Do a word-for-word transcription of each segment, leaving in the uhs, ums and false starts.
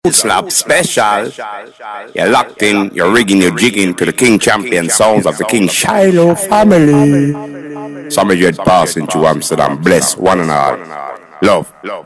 Slap special. You're locked in, you're rigging, you're jigging to the King Champion sounds of the King Shiloh family. Some of you had passing through Amsterdam. Bless one and all. Love. Love.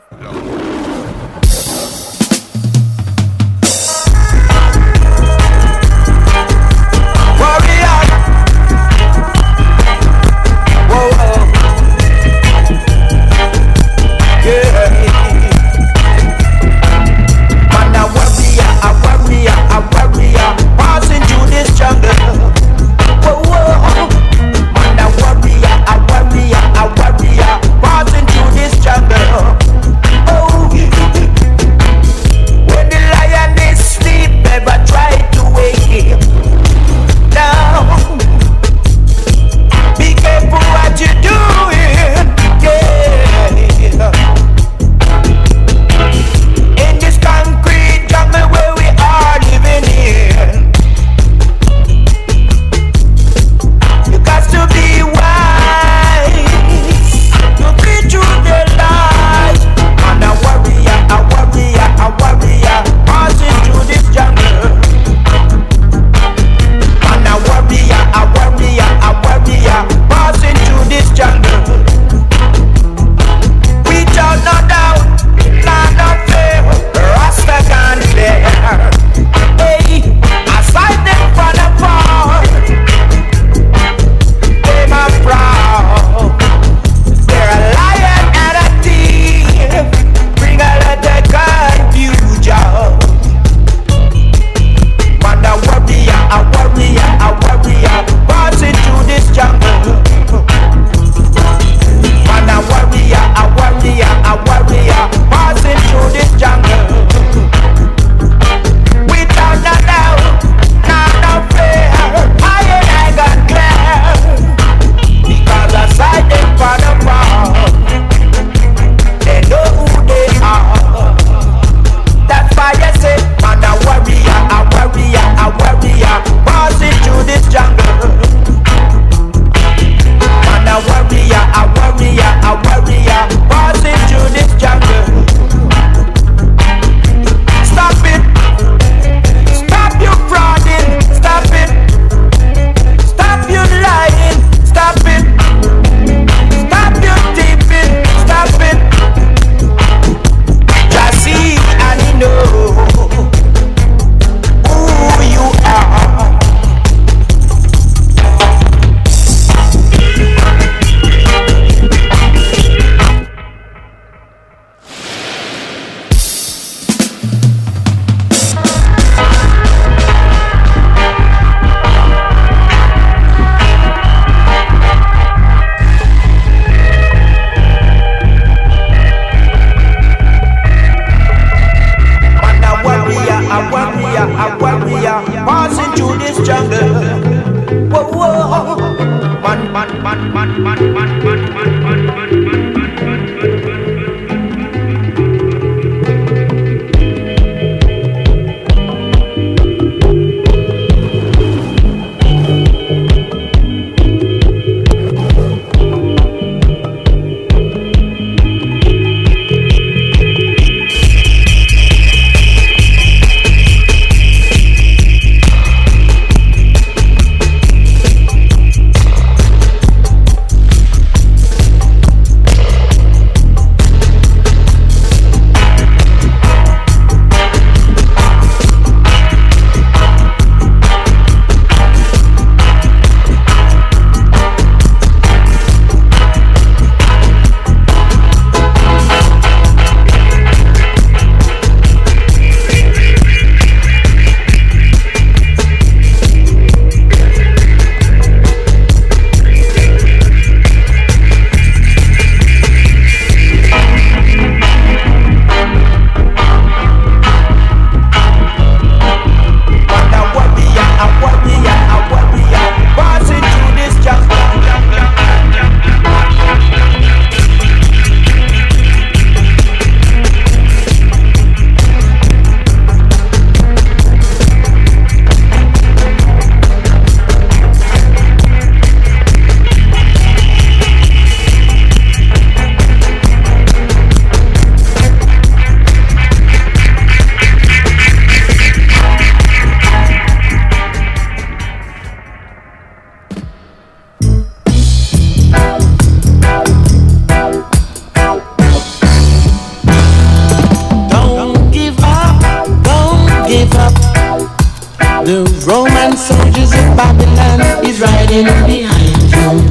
Roman soldiers of Babylon is riding behind you.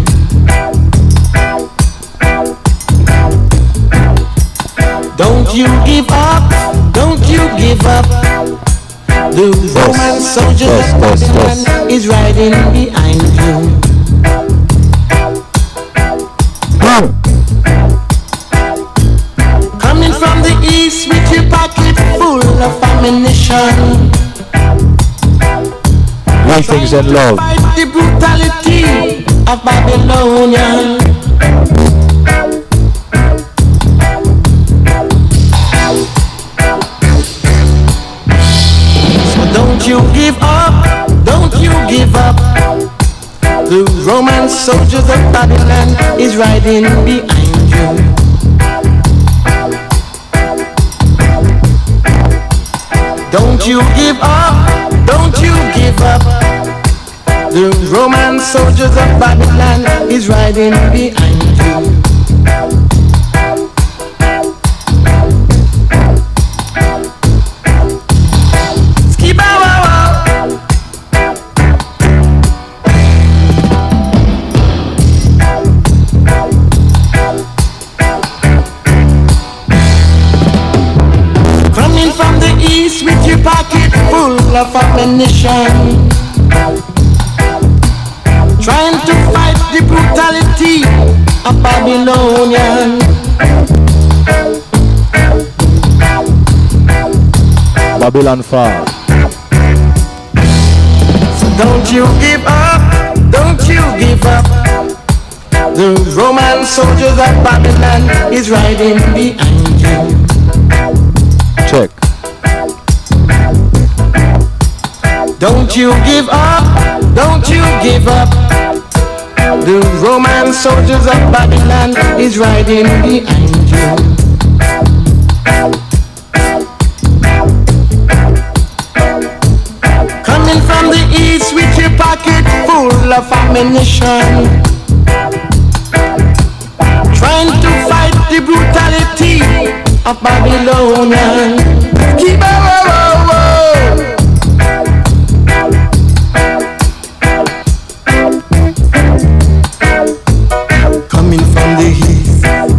Don't you give up, don't you give up. The Roman soldiers of Babylon is riding behind you. Coming from the east with your pocket full of ammunition. Greetings and love. Fight the brutality of Babylonian. So don't you give up, don't you give up. The Roman soldiers of Babylon is riding behind you. Don't you give up, don't you give up. The Roman soldiers of Babylon is riding behind you. Coming from the east with your pocket full of ammunition, trying to fight the brutality of Babylonian. Babylon far. So don't you give up, don't you give up. The Roman soldiers of Babylon is riding behind you. Check. Don't you give up, don't you give up. The Roman soldiers of Babylon is riding behind you. Coming from the east with your pocket full of ammunition, trying to fight the brutality of Babylonian. Keep a whoa, whoa, whoa. Coming from the east,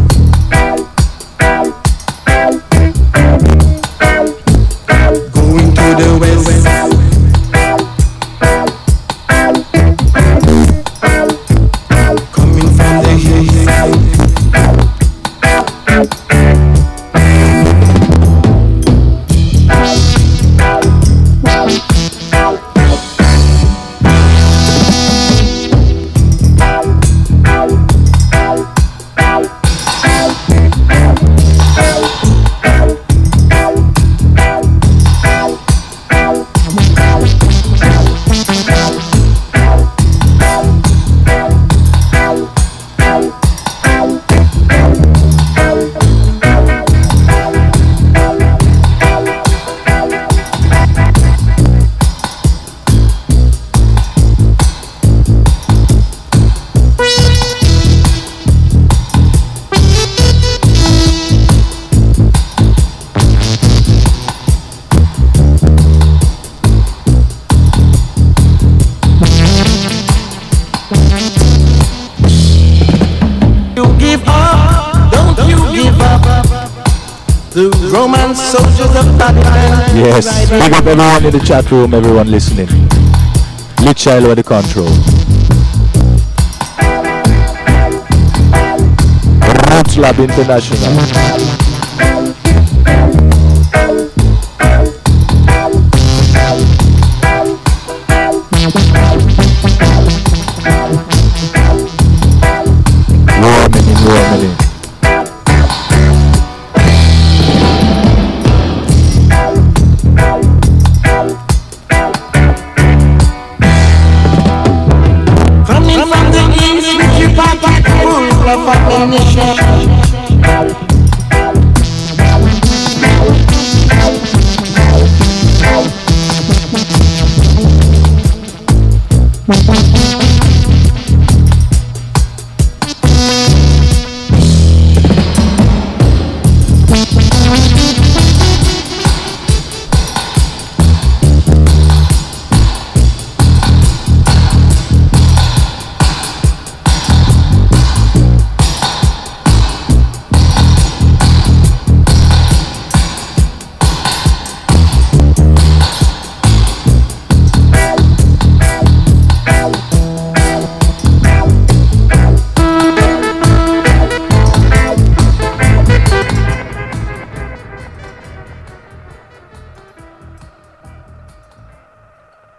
going to the west. Coming from the east. The Roman soldiers of Babylon. Yes, big up everyone in the chat room, everyone listening. Lit Child over the control. Roots Lab International.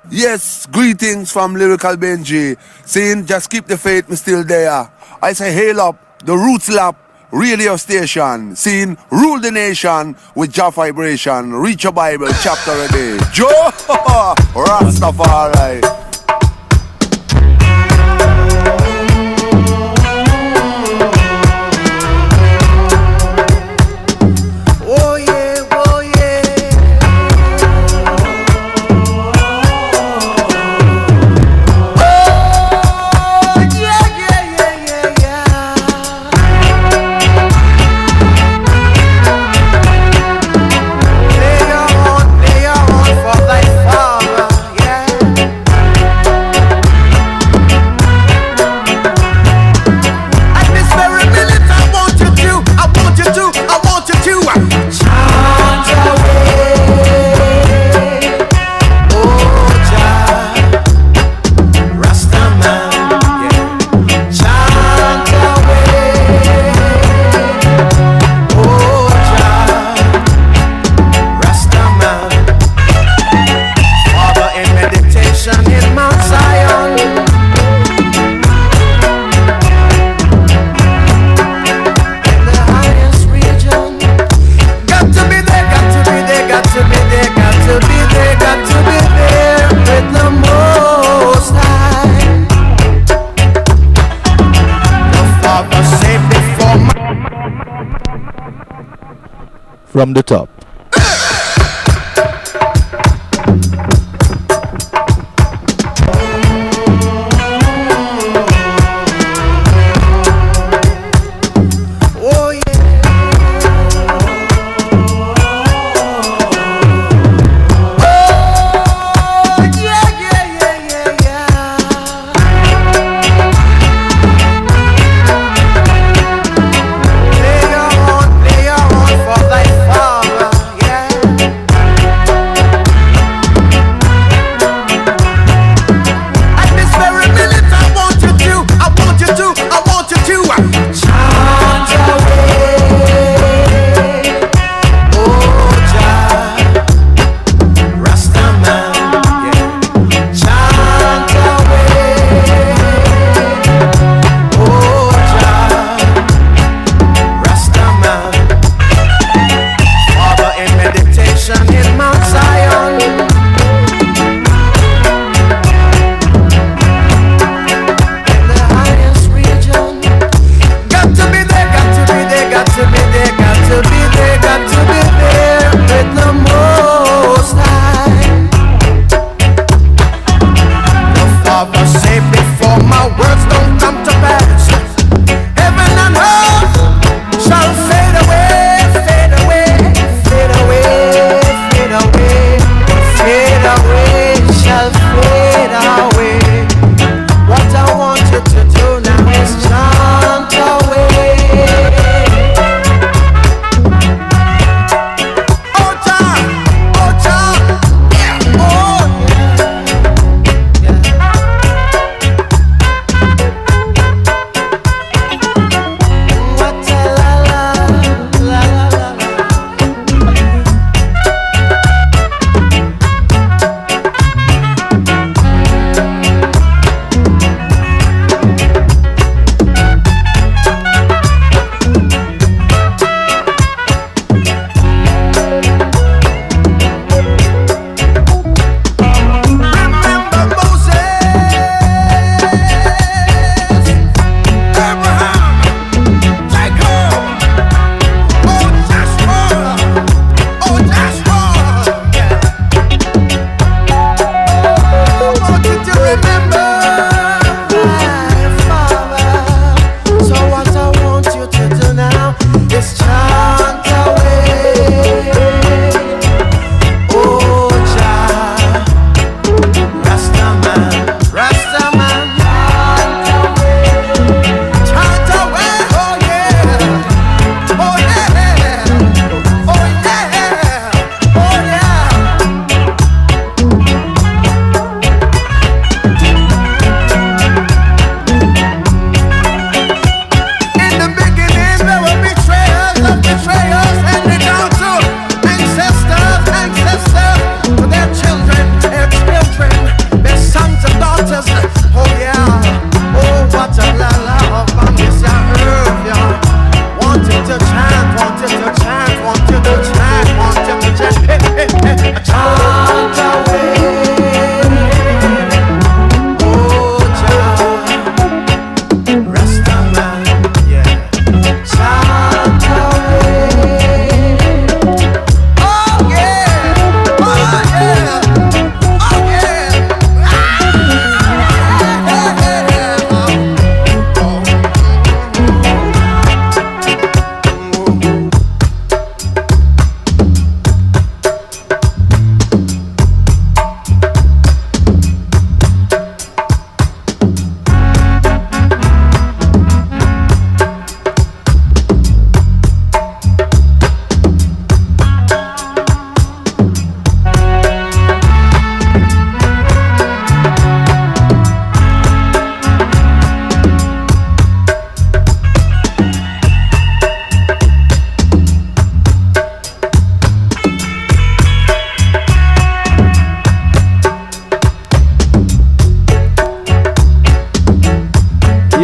Yes, greetings from Lyrical Benji. Saying, just keep the faith, me still there. I say, hail up the Roots Lap radio station. Saying, rule the nation with Jah vibration. Reach your Bible chapter a day. Joe Rastafari. From the top.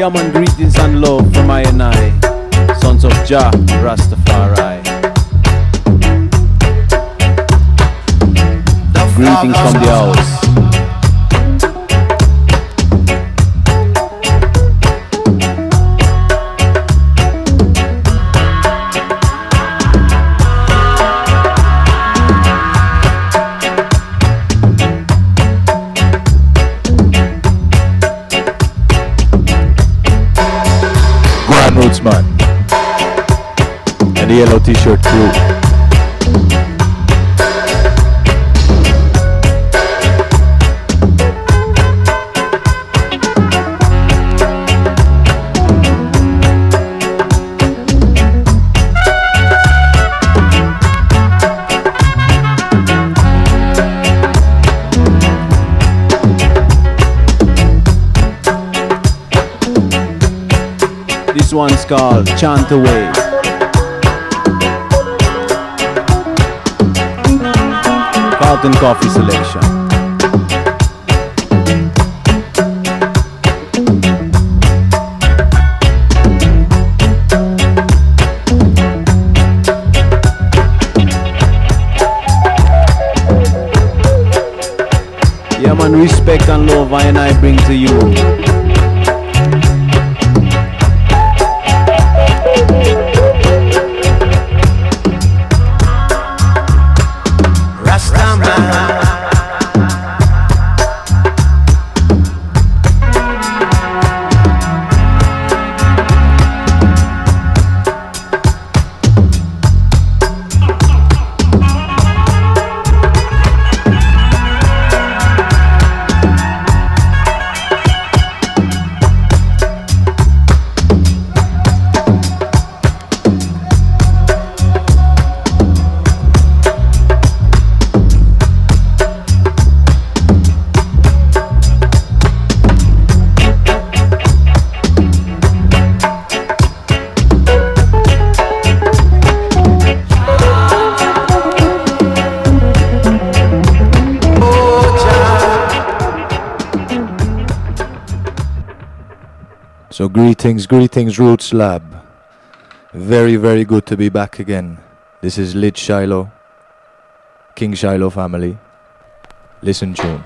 Yeah man, greetings and love from I and I, sons of Jah Rastafari. Greetings from the house. Man and the yellow t-shirt crew. This one's called Chant Away. Carlton Coffee selection. Yeah man, respect and love I and I bring to you. So greetings, greetings Roots Lab. Very, very good to be back again. This is Lid Shiloh, King Shiloh family. Listen tune.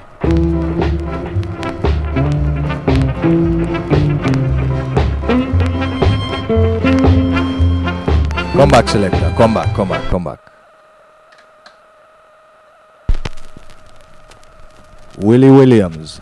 Come back, selector. Come back, come back, come back. Willie Williams.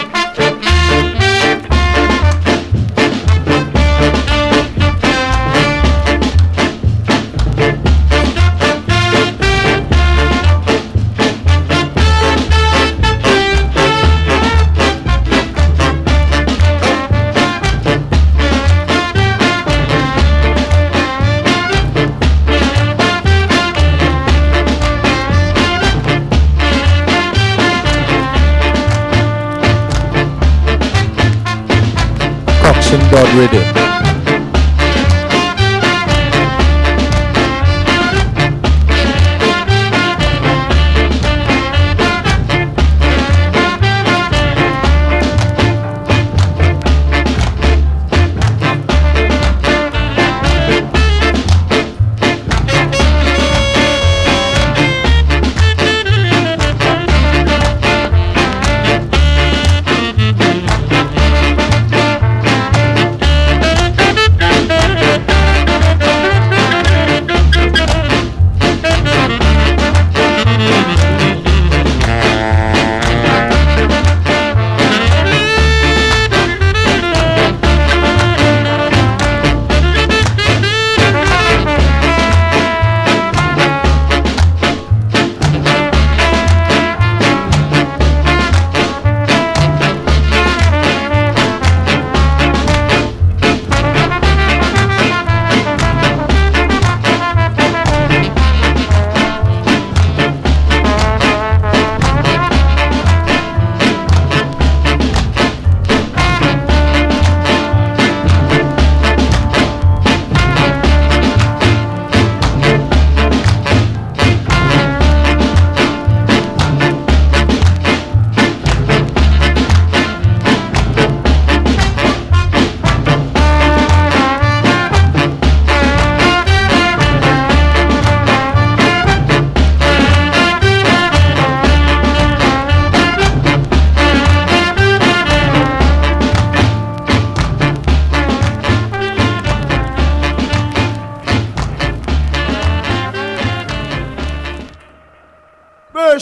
God Rhythm.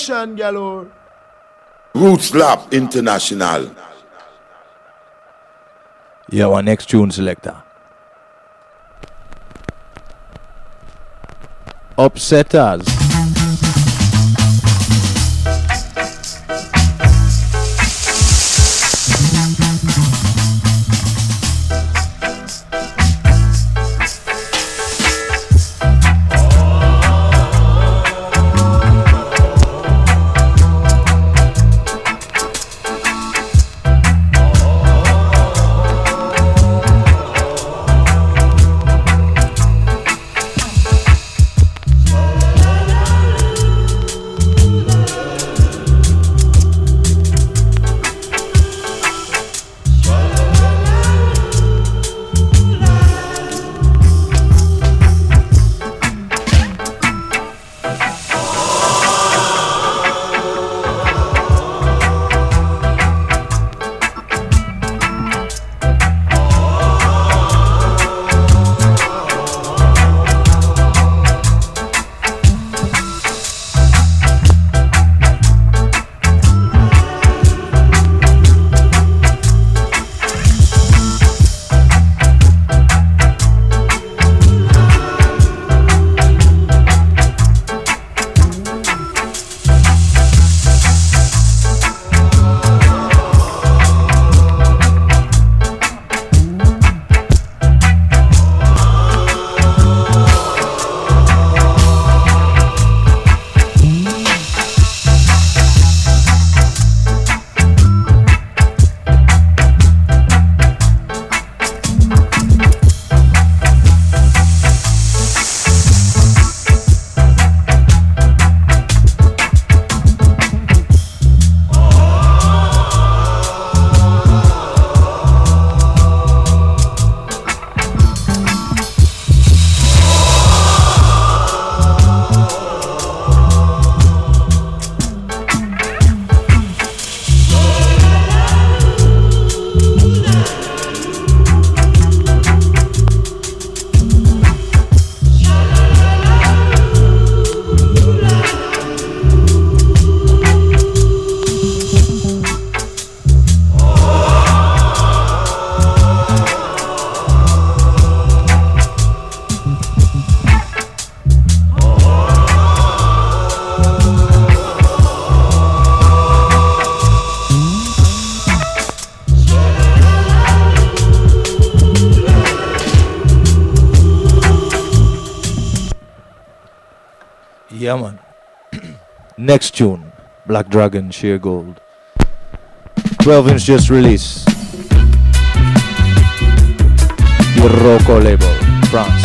Station galore. Roots Lab International. Yeah, our next tune selector. Upsetters. Yeah, man. Next tune, Black Dragon, Sheer Gold. twelve inch just released. Iroko label, France.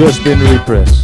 just been repressed.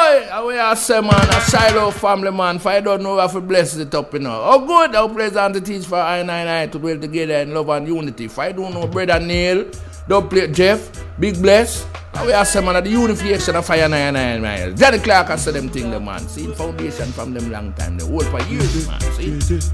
Oi, we are say man, a Shiloh family man. If I don't know how to bless it up, you know. Oh good, how pleasant it is for I and I to dwell together in love and unity. If I don't know brother Neil, don't play Jeff, Big Bless. We are say man, the unification of fire nine nine nine. Johnny Clark has said them thing, the man. See, foundation from them long time. They hold for years, man. See.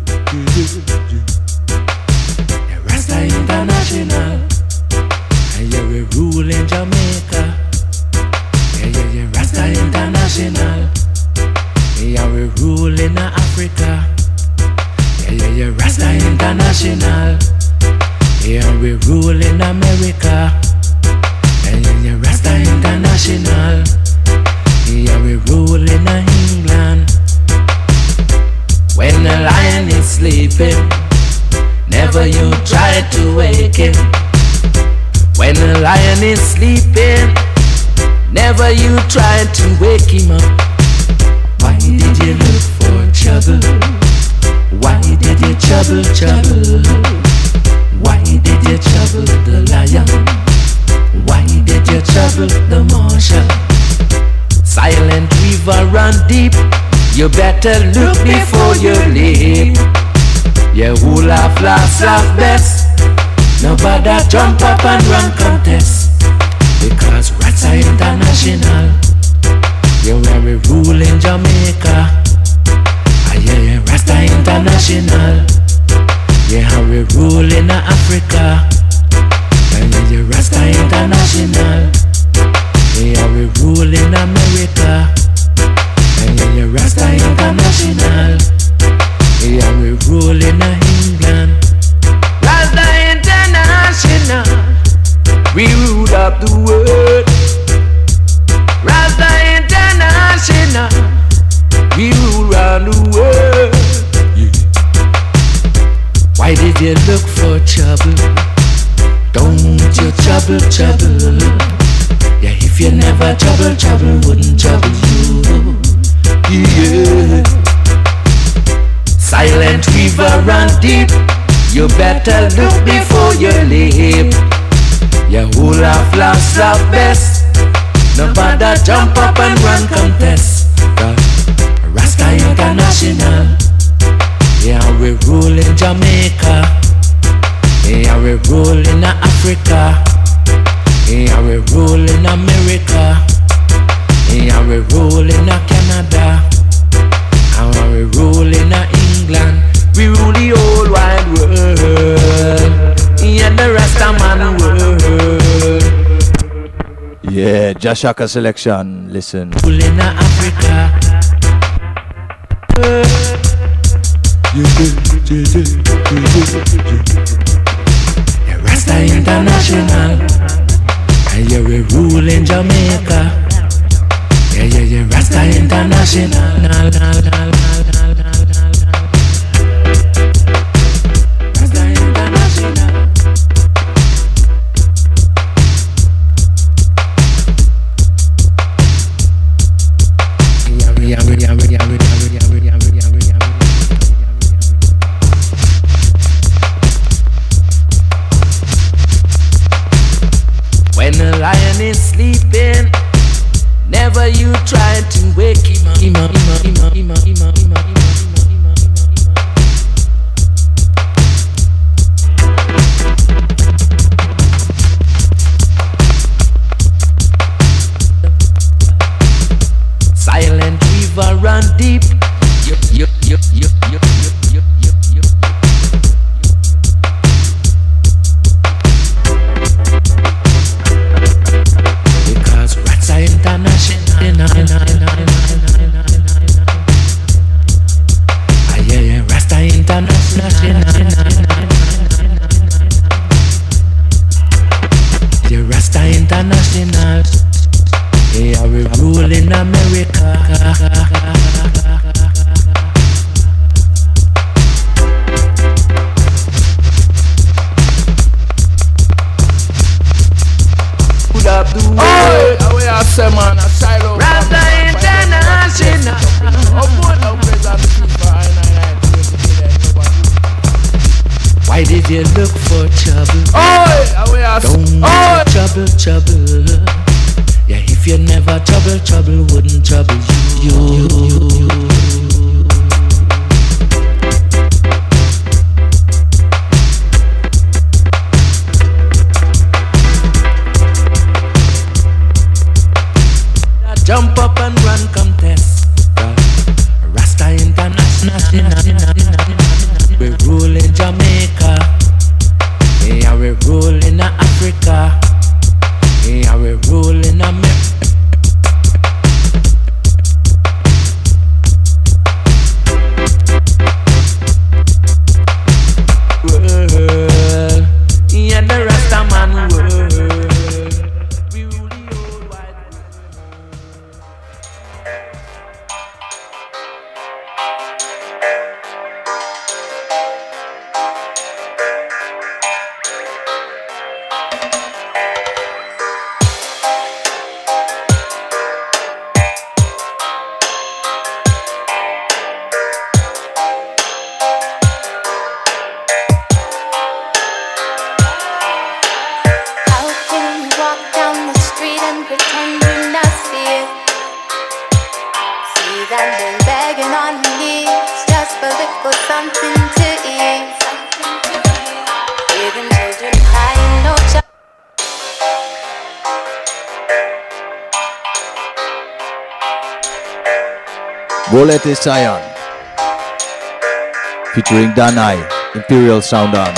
The Rasta International. And yeah, we rule in Jamaica. Yeah, yeah, yeah, Rasta International. Yeah, we rule in Africa. Yeah, yeah, yeah, Rasta International. Yeah, we rule in America. Yeah, yeah, yeah, Rasta International. Yeah, we rule in England. When the lion is sleeping, never you try to wake him. When the lion is sleeping, never you try to wake him up. Why did you look for trouble? Why did you trouble, trouble? Why did you trouble the lion? Why did you trouble the marshal? Silent river run deep. You better look before you leap. You who laugh last, laugh best. Nobody jump up and run contest. Because Rasta International. Yeah, where we rule in Jamaica. Ah, yeah, yeah, Rasta International. Yeah, how we rule in Africa. Yeah, yeah, yeah, Rasta International. Yeah, how we rule in America. Yeah, yeah, yeah, Rasta International. Yeah, how we rule in England. Rasta International. We rule up the world. Rasta International. We rule around the world. Yeah. Why did you look for trouble? Don't you trouble, trouble. Yeah, if you never trouble, trouble wouldn't trouble you. Yeah. Silent river run deep. You better look before you leap. Yeah, who laugh last, laugh best. Nobody jump up and run contest. uh, Rasta International. Yeah, we rule in Jamaica. Yeah, we rule in Africa. Yeah, we rule in America. Yeah, we rule in Canada. And we rule in England. We rule the whole wide world. Yeah, the Rasta man world. Yeah, Jashaka selection, listen. Rule in Africa. Yeah, Rasta International. And yeah, we rule in Jamaica. Yeah, yeah, yeah, Rasta International. Na, na, na, na, na, na, na. Rasta International. Yeah, yeah, yeah, yeah, yeah, yeah, yeah, yeah, yeah, yeah. When the lion is sleeping, never you try to wake him up. Him up, him up, him up, him up, him up, him up, him up, him up, him up, silent river run deep. You, you, you, you, you, you, you, you, you. Because Rasta International. Ah, yeah, yeah, Rasta International. Yeah, Rasta International. Yeah, we rule in America. Put up the world. Oh, we are say man, a Shiloh. Rasta International. Oh, good, how pleasant it is for I and I to dwell together. Why did you look for trouble? Oh, we are Don't oh. trouble, trouble. Yeah, if you never trouble, trouble wouldn't trouble you, you, you, you. Jump up and run contest. Rasta International. We rule in Jamaica. Yeah, we rule in Africa. Yeah, we rule in America. World. Yeah, the Rasta man world. We rule the whole wide world. Bolette Sion featuring Danai, Imperial Sound Army.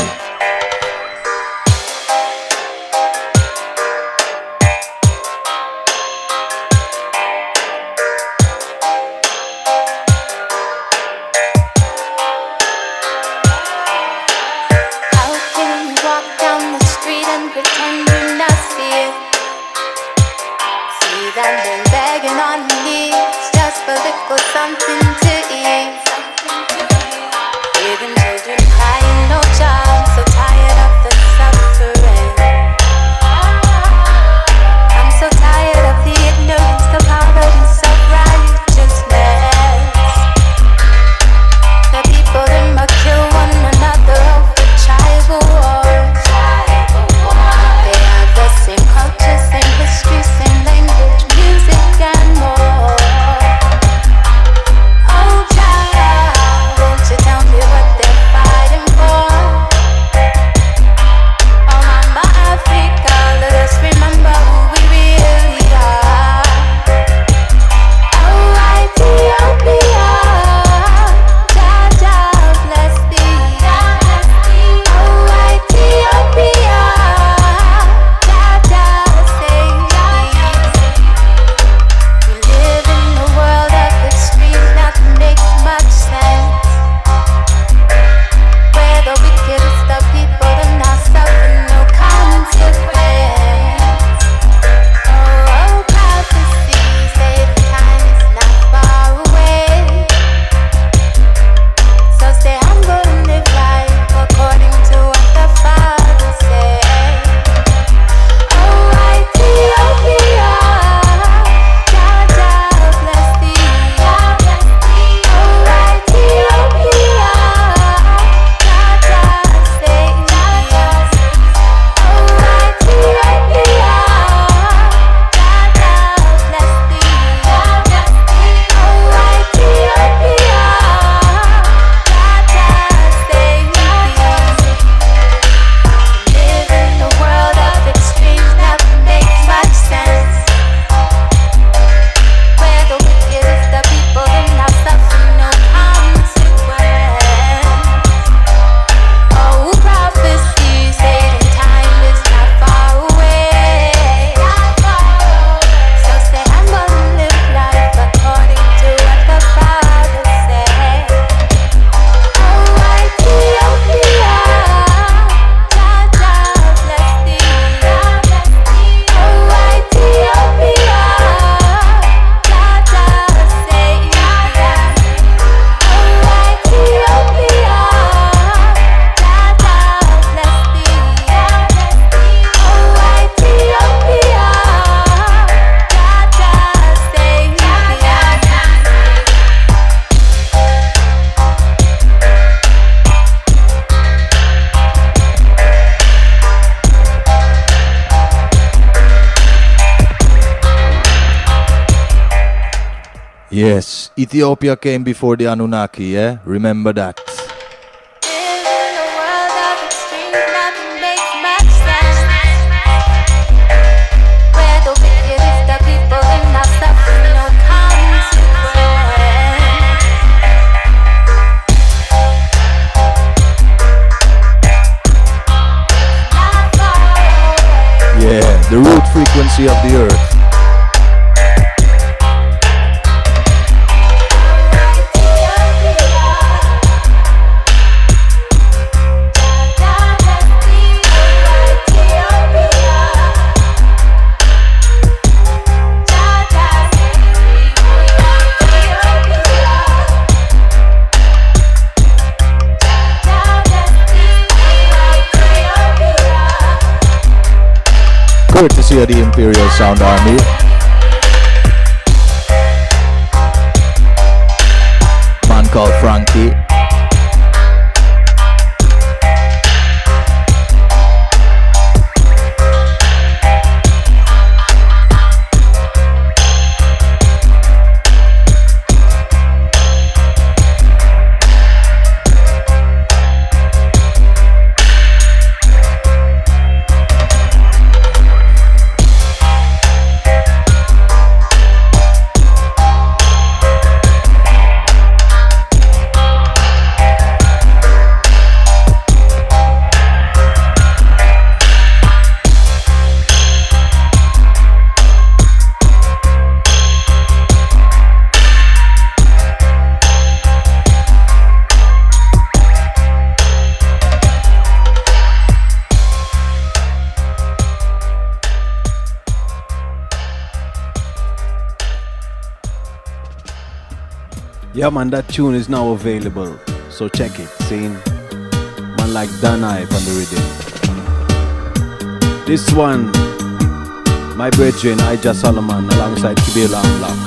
Yes, Ethiopia came before the Anunnaki, yeah? Remember that. Yeah, the root frequency of the earth. Courtesy of the Imperial Sound Army. Man called Frankie. Yeah man, that tune is now available, so check it. See, man like Dan Hype on the rhythm. This one, my brethren Ija Solomon alongside Kibela Amlock.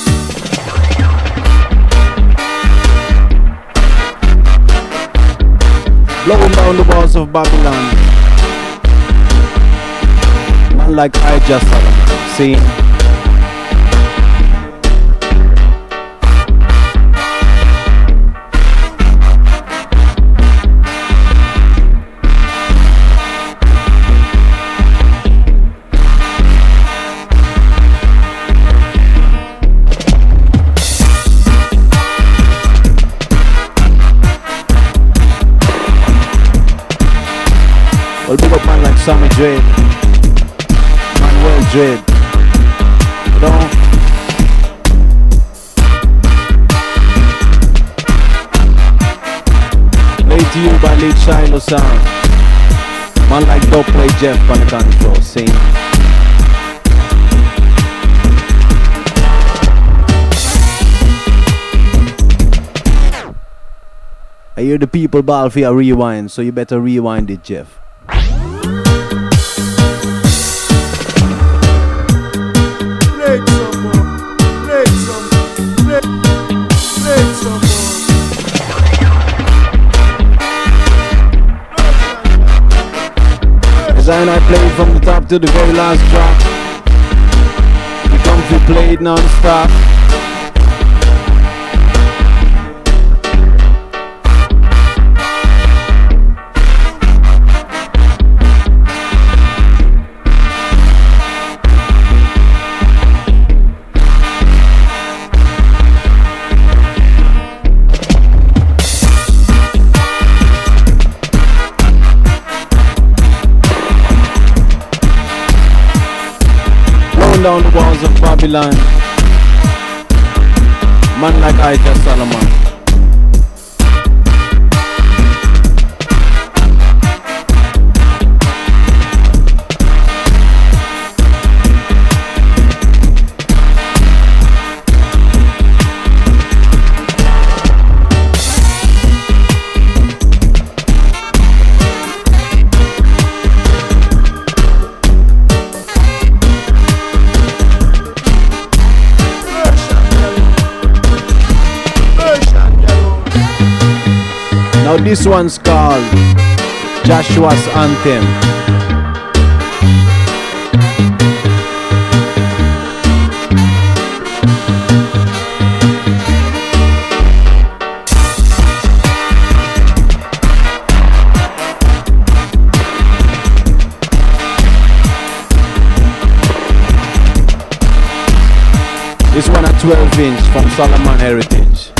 Blowing down the walls of Babylon. Man like Ija Solomon. See. Well, big up man like Sammy Dread, Manuel Dread, you know. Laid to you by Lead Shiloh Sound. Man like Dope Play Jeff on the control, sing. I hear the people ball for a rewind, so you better rewind it, Jeff. And I played from the top to the very last drop. The comfy played non-stop. Down the walls of Babylon. Man like Ija Solomon. Now this one's called Joshua's Anthem. This one a twelve inch from Solomon Heritage.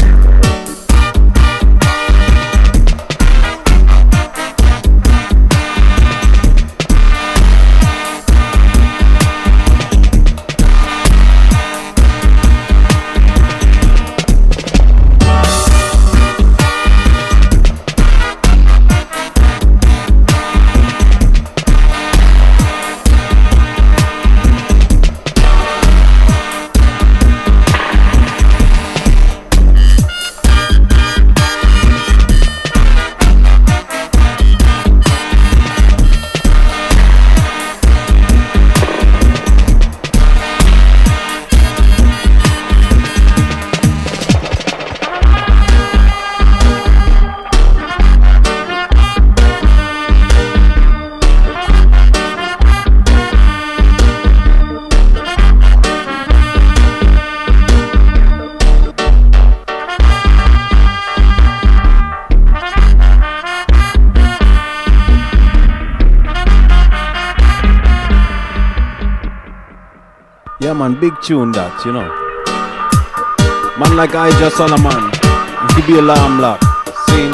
Yeah man, big tune that, you know. Man like Ija Solomon, he be alarm lock, sing.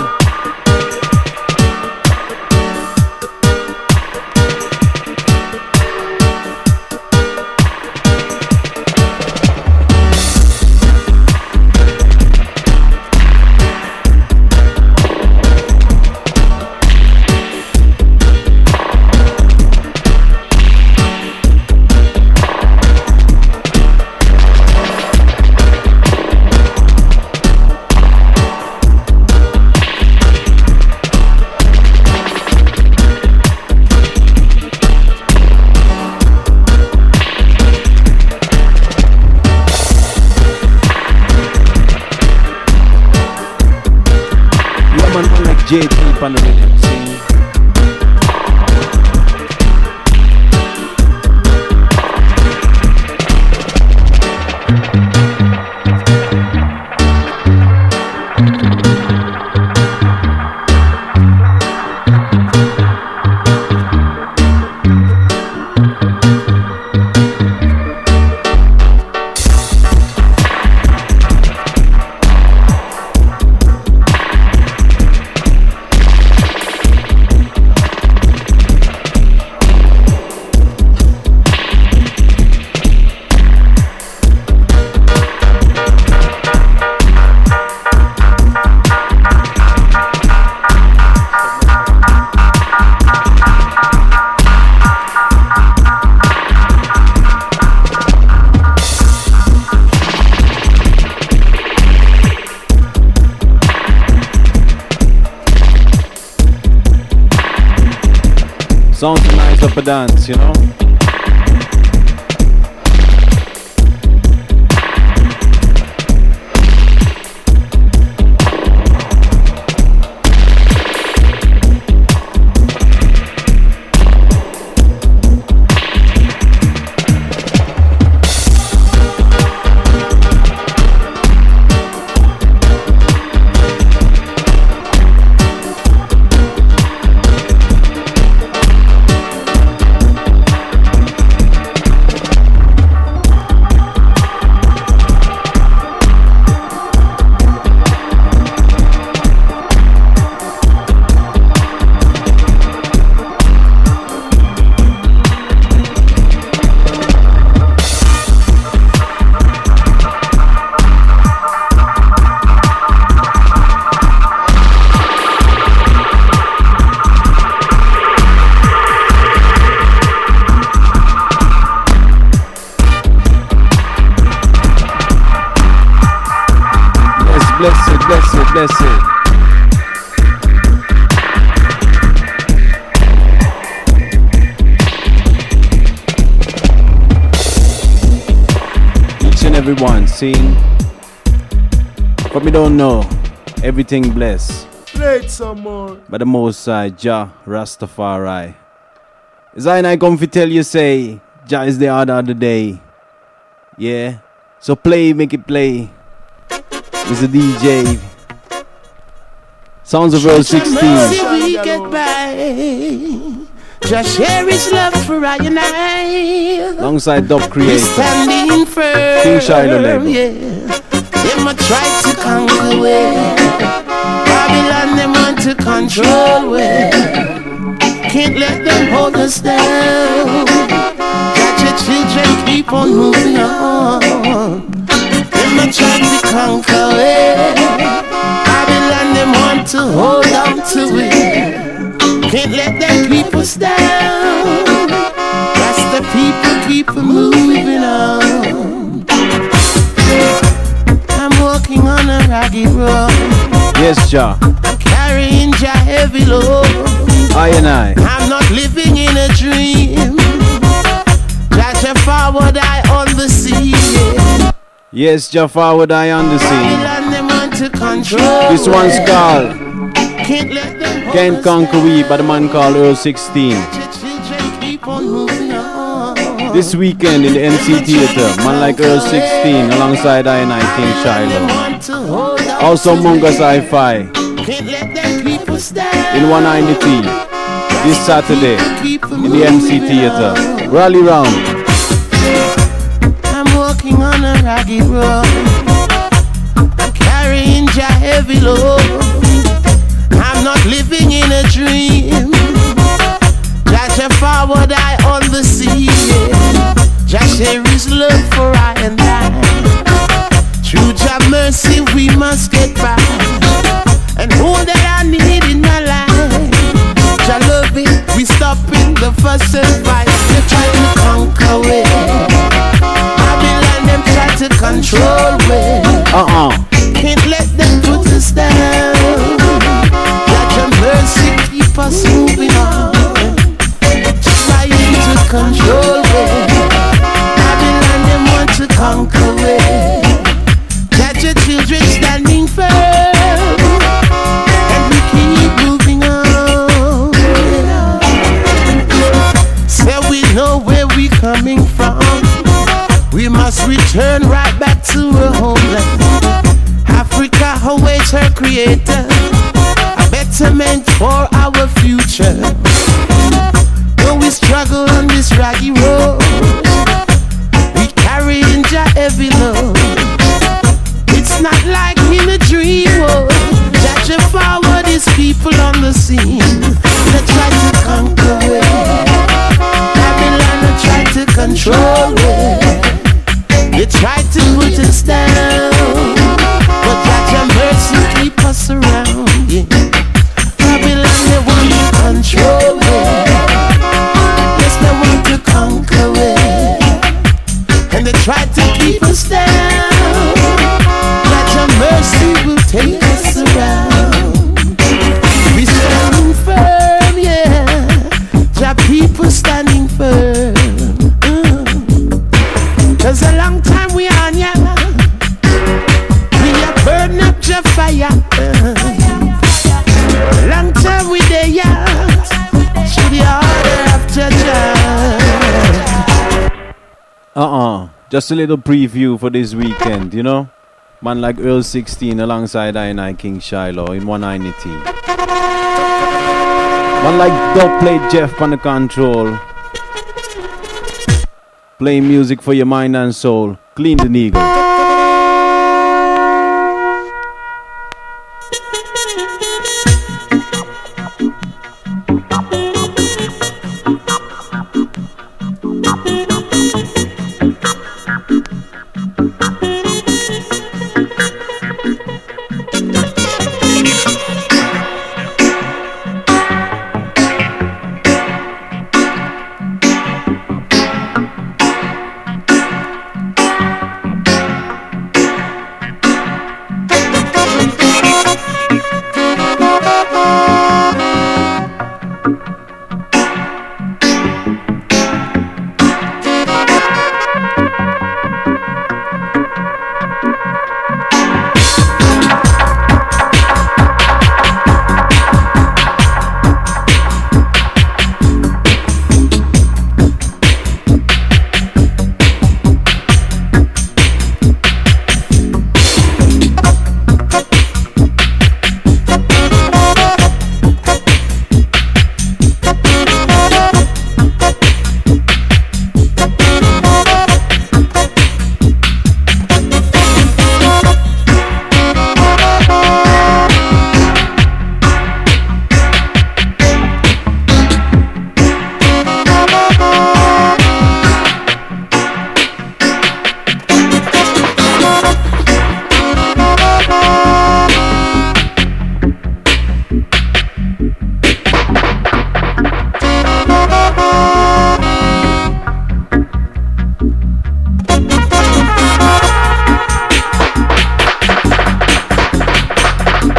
J T on the rhythm, sing. Sounds nice up a dance, you know. Bless it, bless it. Each and every one, sing. But we don't know, everything blessed. Play it some more. By the Most High, Jah Rastafari. As I and I come to tell you, say, Jah is the order of the day. Yeah? So play, make it play. It's a D J. Sounds of Earl sixteen. We get by. Just share his love for I and I. Alongside Dub Creator, standing firm. King Shiloh label. Yeah. Them a try to conquer way. Babylon them want to control way. Can't let them hold us down. Got your children keep on moving on. Them a try to conquer way. Babylon them want to hold on to it. Can't let them keep us down. That's the people keep moving on. I'm walking on a rocky road. Yes, Jah. I'm carrying Jah heavy load. I and I. I'm not living in a dream. Jah forward, I on the sea. Yeah. Yes, Jah forward, I on the sea. Babylon them want to control. This one's called Can't let them hold Can't us Conquer down. We by the man called Earl sixteen. Your children keep on moving on. This weekend in the M C Theatre, man like Earl sixteen alongside I and I, King Shiloh. Also Mungus Hi-Fi Can't let them keep us down. in one ninety this Saturday in the M C Theatre. Rally round. I'm walking on a rocky road. I'm carrying Jah heavy load. I'm not living in a dream. Jah forward, I on the sea. Yeah. Jah share his love for I and I. Through Jah mercy we must get by. And all that I need in my life, Jah love it. We stopping the fuss and fight. They try to conquer it. Babylon them try to control it. Uh-uh. Can't let them put us down. Jah mercy keep us moving on. Trying to control it. Babylon them want to conquer it. Got your children standing firm. And we keep moving on. Say we know where we coming from. We must return right back to our homeland. Africa awaits her creator. A betterment for our future. Though we struggle on this rocky road, we carry in Jah heavy load. It's not like in a dream world. Jah forward his people on the scene. They try to conquer it. Babylon they try to control it. They try to put us down. But Jah mercy keep us around. Yeah. Babylon they want to control it. Yes, they want to conquer it. And they try to keep us down. Jah mercy will take us around. We standing firm, yeah. Jah people standing firm. Mm. Cause a long time we on ya. We are burn up Jah fire. Long time we there, yeah. To the order of Jah Jah. Uh-uh. Just a little preview for this weekend, you know? Man like Earl sixteen alongside I and I, King Shiloh in one ninety. Man like Dub Plate Jeff on the control. Playing music for your mind and soul. Clean the needle.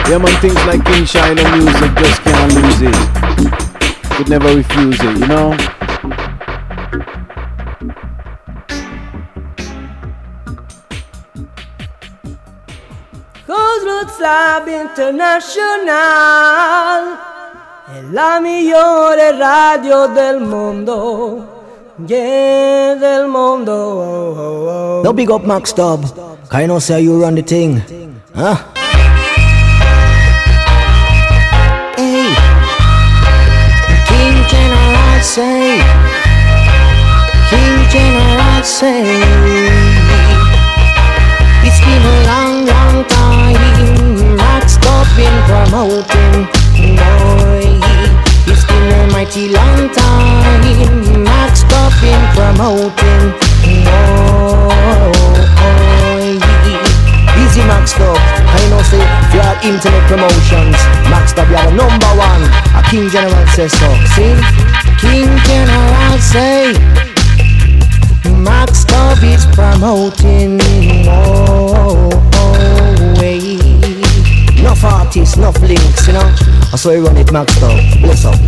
Yeah man, things like King Shiloh music just can't lose it. Could never refuse it, you know? Cause Roots Lab International è la migliore radio del mondo. Yeah, del mondo. Oh, oh, oh. No big up Max Dub. Can you know say you run the thing? Huh? Hey, King General say, King General say, it's been a long, long time. Max Dub been promoting, boy. It's been a mighty long time. Max Dub been promoting, boy. Easy Max Dub, I know say if you have internet promotions, Max Dub you are the number one. A King General says so. See, King General say, Max Dub is promoting. Oh, oh, hey. Enough artists, enough links, you know. That's why we run it, Max Dub. Bless up.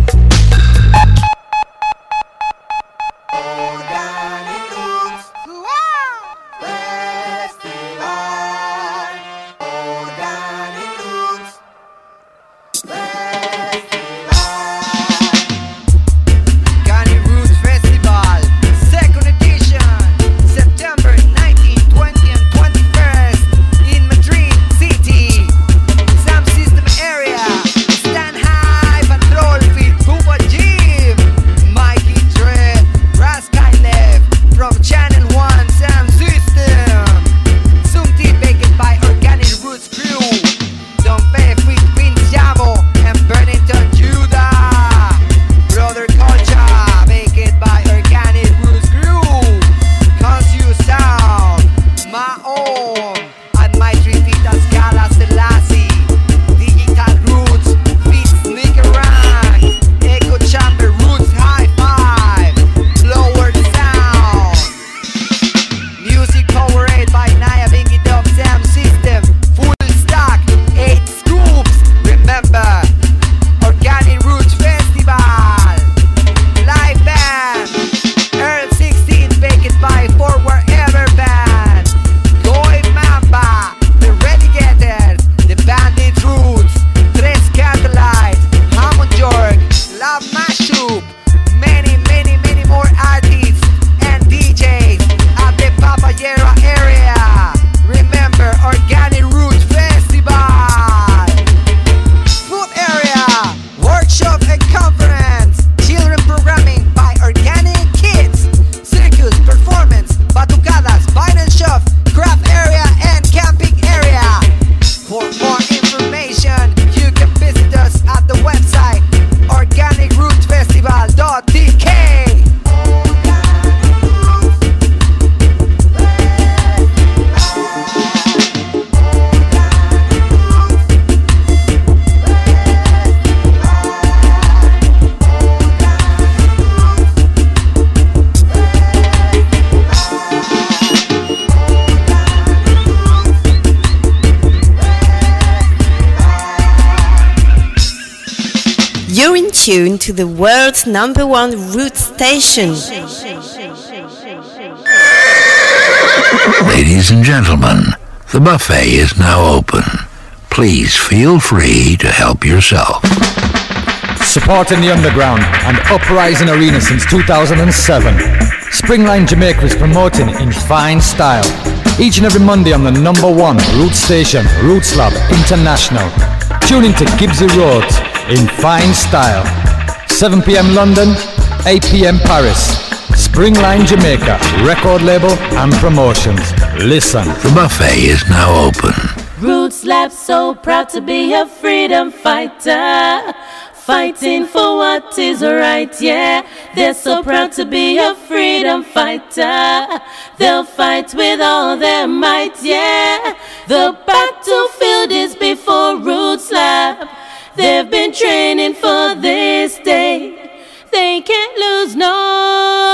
Tuned to the world's number one root station. Ladies and gentlemen, the buffet is now open. Please feel free to help yourself. Supporting the underground and uprising arena since two thousand seven. Springline Jamaica is promoting in fine style. Each and every Monday on the number one root station, Roots Lab International. Tune into Gibbsy Roads in fine style. seven p.m. London, eight p.m. Paris. Springline Jamaica, record label and promotions. Listen. The buffet is now open. Roots Lab, so proud to be a freedom fighter. Fighting for what is right, yeah. They're so proud to be a freedom fighter. They'll fight with all their might, yeah. The battlefield is before Roots Lab. They've been training for this day. They can't lose,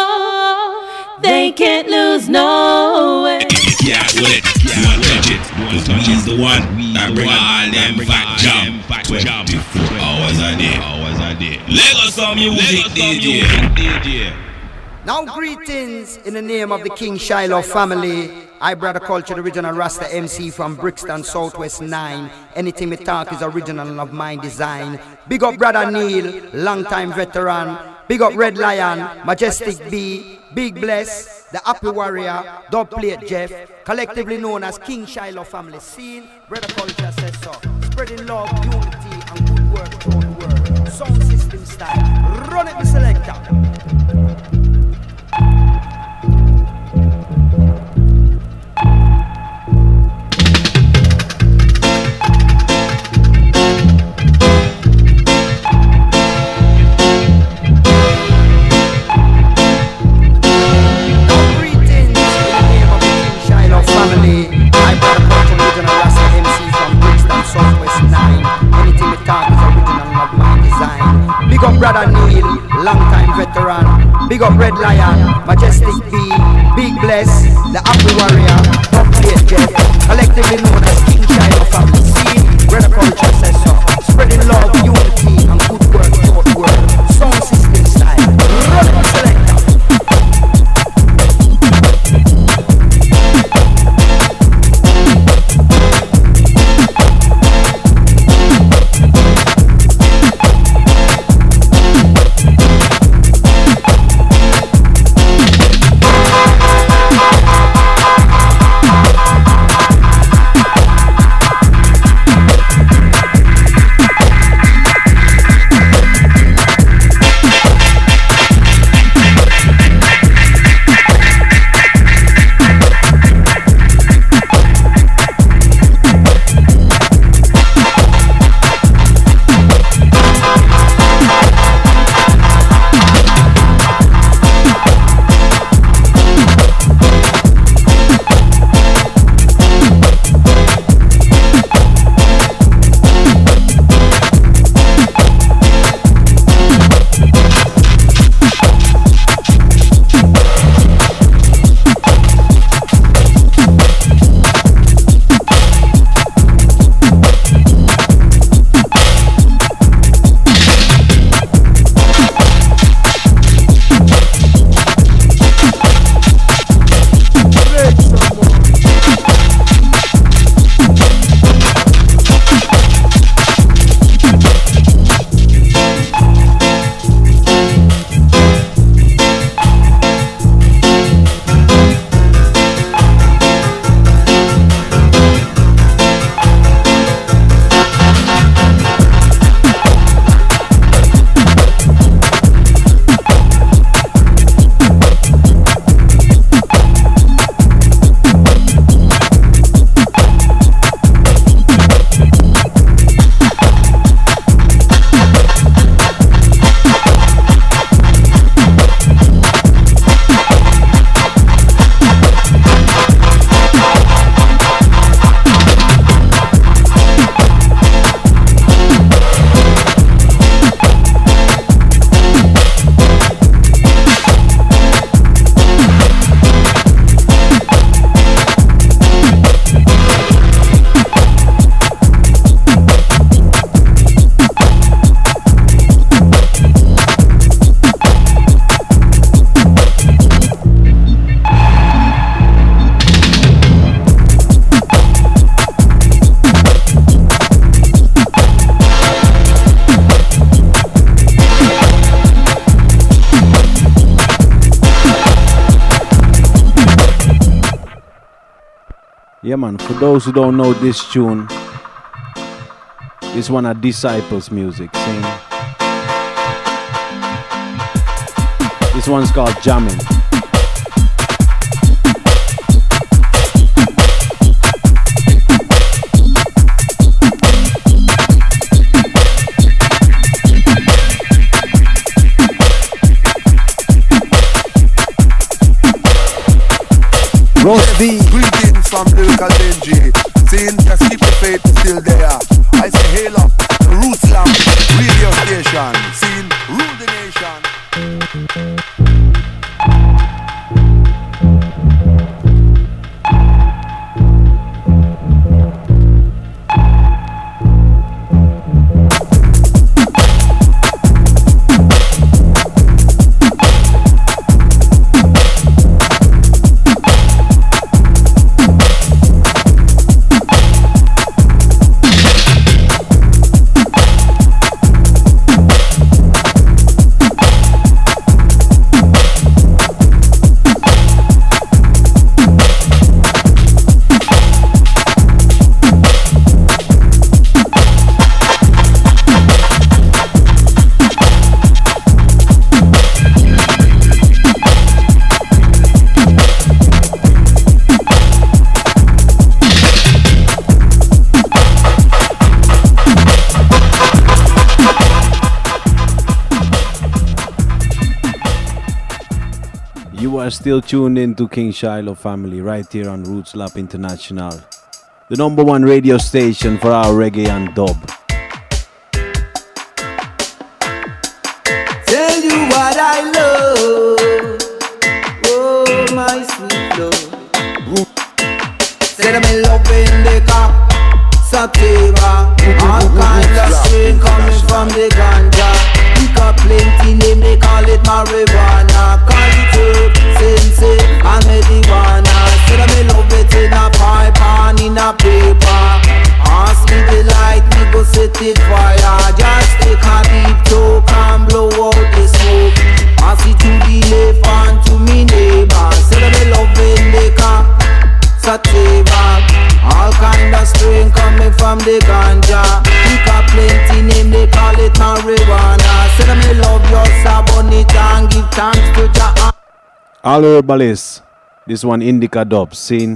no. They can't lose, no way. Yeah, with it. Yeah, legend. But we is the one that bring all them fat jam twenty-four hours a day. Hours a day. Lagos some music D J. Now greetings in the name of the King Shiloh family. I Brother Culture, the original Rasta M C from Brixton, Southwest nine. Anything me talk is original of my design. Big up Brother Neil, long time veteran. Big up Red Lion, Majestic B, Big Bless, the Happy Warrior, Dub Plate Jeff, collectively known as King Shiloh family. Scene, Brother Culture says so. Spreading love, unity, and good work throughout the world. Sound system style. Run it, the selector. Big up Brother Neil, long time veteran. Big up Red Lion, Majestic B, Big Bless, the Happy Warrior, Dub Plate Jeff, collectively known as King Shiloh family. See, Brother Culture says so. Spreading love, unity, and good work throughout the world. Sound system style. Run it, selector. Yeah, man, for those who don't know this tune, it's one of Disciples' music. Sing. This one's called Jamming. Roast B. Greetings from Lyrical Benji. Saying just keep the faith still there. I say hail up the Roots Lamp radio station. Saying rule the nation. are still tuned in to King Shiloh family right here on Roots Lab International, the number one radio station for our reggae and dub. Tell you what I love, oh my sweet love. Said I'm in love in the car, sativa, all kinds of strain coming from the ganja. Pick up plenty name, they call it marijuana, call it herb, sensei, and marijuana. Said I'm in love it in a pipe and in a paper. Ask me the light, me go set it fire. Just take a deep talk and blow out the smoke. Pass it to the left and to me neighbor. Said I'm in love in the car, sativa, all kind of strain coming from the ganja. Pick up plenty name, they call it marijuana. Said I'm in love your sabonit and give thanks to Jah. All herbalists, this one Indica Dub, seen.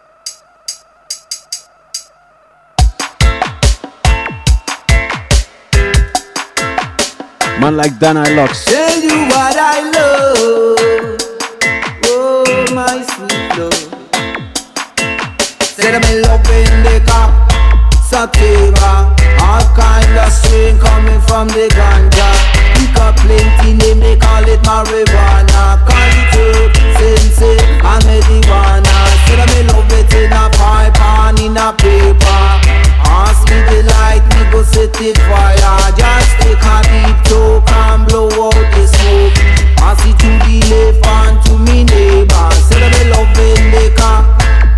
Man like Dan I Lux. Tell you what I love, oh my sweet love. Said I'm in love in the car, sativa, all kind of strain coming from the ganja. Pick up plenty name, they call it marijuana, call it herb, sensei, and marijuana. Said I'm in love it in a pipe and in a paper. Ask me the light, me go set it fire. Just take a deep talk and blow out the smoke. Pass it to the left and to me neighbor. Said I'm in love in the car,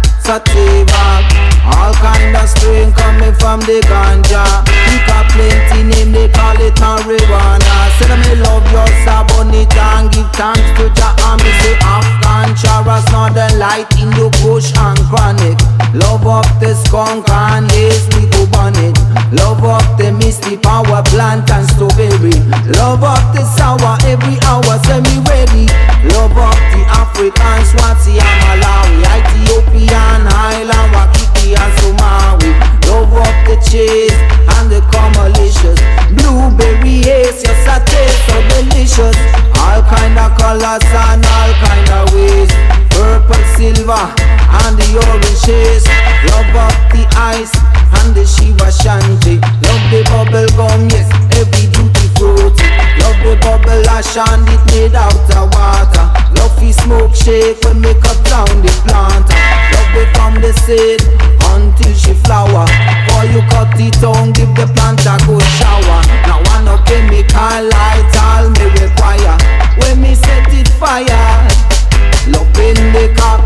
sativa, all kind of strain coming from the ganja. Pick up plenty name, they call it marijuana. Said I'm in love your sabonit and give thanks to Jah. And me say Afghan, Charas, Northern Light, Indo Kush and Chronic. Love up the skunk and haze, we go bonnet. Love up the misty power plant and strawberry. Love up the sour every hour, semi ready. Love up the African Swazi and Malawi, Ethiopian, Highland, Wakiki and Somawi. Love up the chase and the comalicious. Blueberry haze, yes I taste so delicious. All kind of colors and all kind of ways. Purple, silver and the orange shades. Love up the ice and the Shiva Shanti. Love the bubble gum, yes, every duty fruity. Love the bubble ash and it made out of water. Love the smoke shake when me cut down the plant. Love it from the seed until she flower. Before you cut it down, give the plant a good shower. Now one no chemical light all me require. When me set it fire, love in the cup,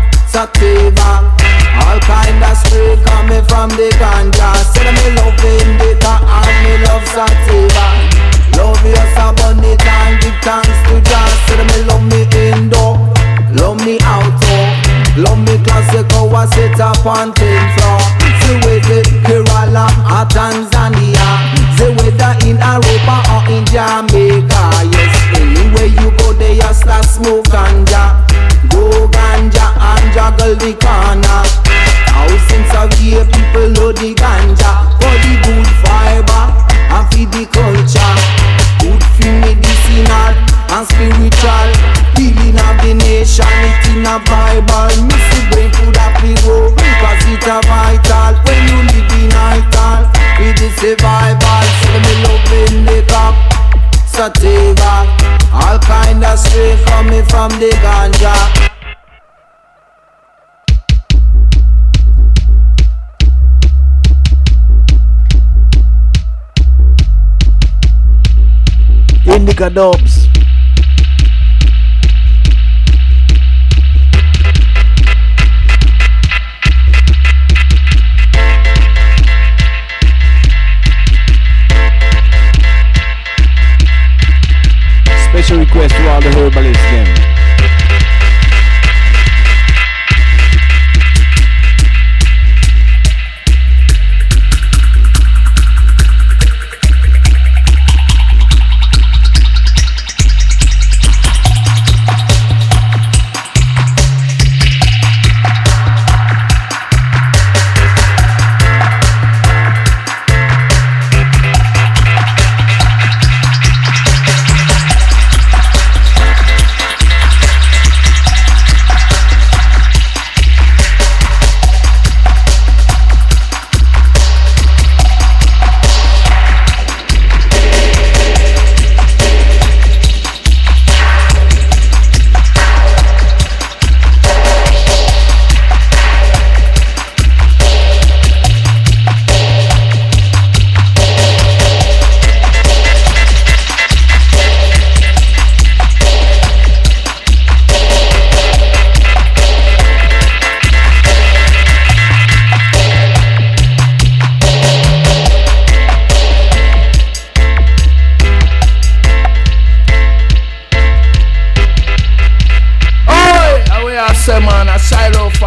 sativa, all kind of strain coming from the ganja. Said me love in the cup and me love sativa. Love your sabonit and give thanks to Jah. Said me love me indoor, love me outdoor, love me classical, I sit up on ten floor. See with the Kerala or Tanzania, see whether in Europa or in Jamaica. Yes, anywhere you go there you start smoke ganja. Go ganja and juggle the corner. Thousands of years people know the ganja for the good fiber and feed the culture. Good for medicinal and spiritual. Healing of the nation, it in a Bible. Missy brain food have to go, cause it a vital. When you live in ital, with the survival. So me love in the cup, sativa, all kind of strain coming from the ganja. Indica Dubs. Special request to all the herbalists then.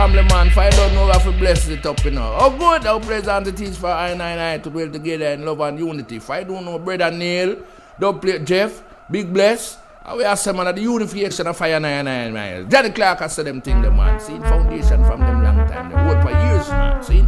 family man, if I don't know if I bless it up, you know. Oh good, I'll present the teach for I nine I to dwell together in love and unity. If I don't know Brother Neil, don't play Jeff, Big Bless, I will ask them on the unification of Fire nine nine nine. Johnny Clark has said them thing, them man. See, foundation from them long time. They work for years, man. See?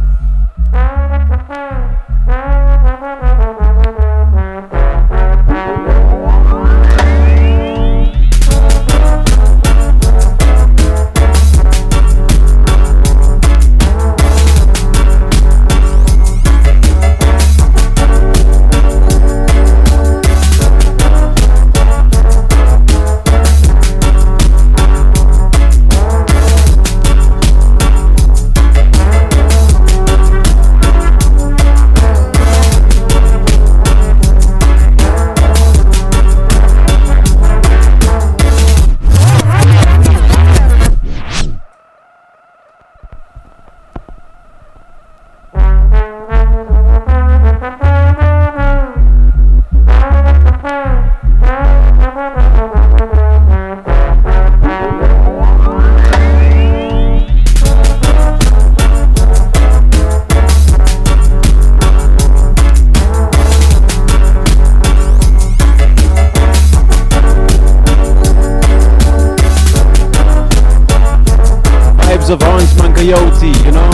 Of Hornsman Coyote, you know,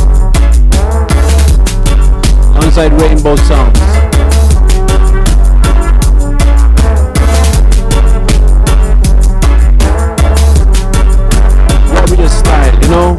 alongside Rainbow Sounds. Warrior style, you know.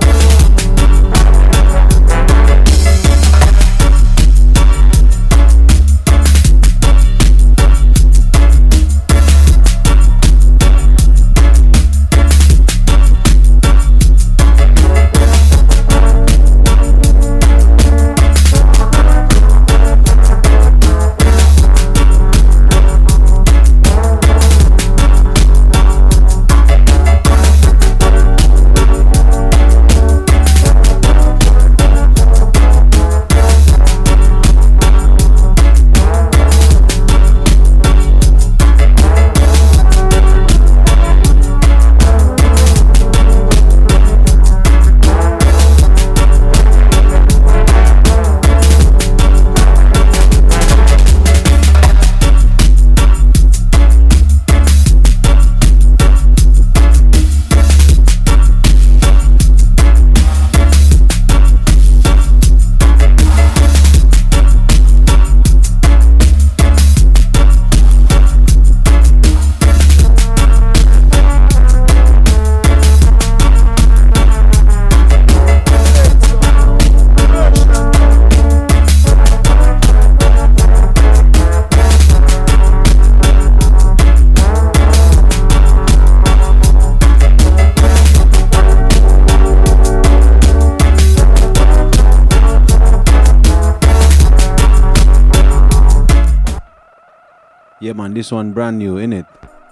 Yeah man, this one brand new, innit?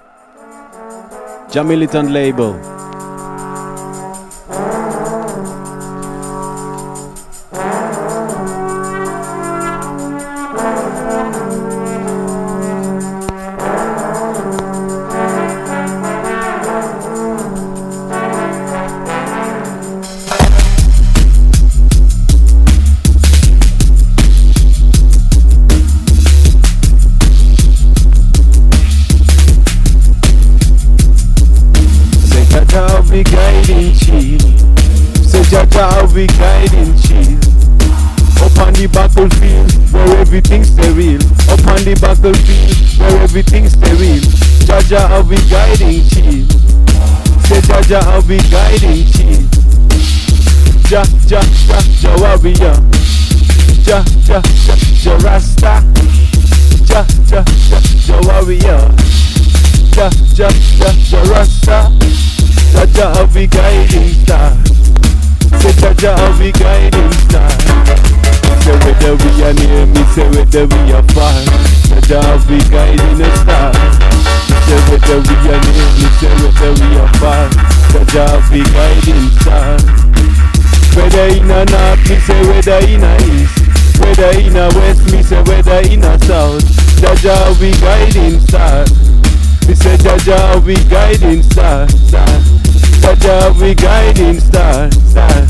Jah Militant label. We guiding chief up on the battlefield where everything's sterile. Up on the battlefield where everything's sterile. Jah Jah are we guiding chief. Say Jah Jah are we guiding chief. Jah Jah Jah Jah warrior. Jah Jah Jah Jah Rasta. Jah Jah Jah Jah warrior. Jah Jah Jah Jah Rasta. Jah Jah are we guiding star. Say Jah Jah are we guiding star. Say whether we are near me, say whether we are far. Jah Jah are we guiding a star. Say whether we are near me, say whether we are far. Jah Jah are we guiding star. Whether in a north, me say whether in a east. Whether in a west, me say whether in a south. Jah Jah are we guiding star. Me say Jah Jah are we guiding star, star. Jah Jah are we guiding star, star.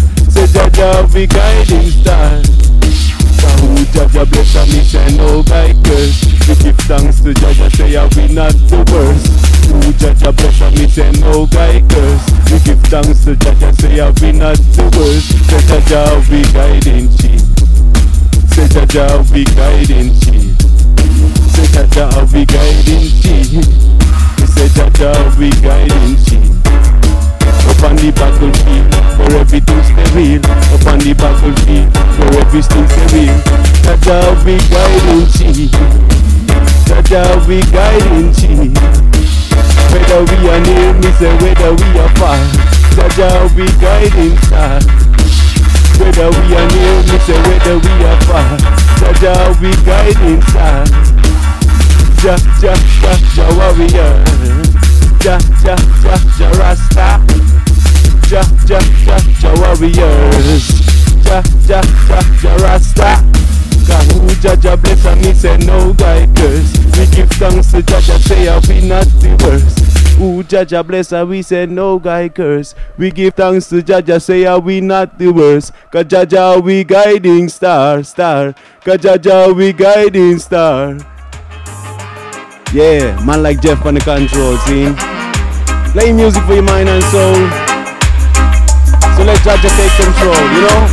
we guiding star. Who Jaja bless and me say no guy curse. We give thanks to Jaja, say are we not the worst. Who Jaja bless and me say no guy curse. We give thanks to Jaja, say are we not the worst. Say Jaja we guiding chief. Say Jaja we guiding chief. Say Jaja we guiding chief. Say Jaja we guiding chief. Up on the battlefield, where everything's stay real. Up on the battlefield, where everything's stay real. Jaja we guiding chief. Jaja we guiding chief. Whether we are near, me say whether we are far. Jaja we guiding star. Whether we are near, me say whether we are far. Jaja we guiding star. Ja ja ja ja warrior. Ja ja ja ja Rasta. Ja ja ja ja warriors. Ja ja ja ja Rasta. Who Jaja bless and me say no guy curse. We give thanks to Jaja, say are we not the worst. Who Jaja bless and we say no guy curse. We give thanks to Jaja, say are we not the worst. Cause Jaja we guiding star, star. Cause Jaja we guiding star. Yeah, man like Jeff on the control, see? Play music for your mind and soul. So let Jaja take control, you know?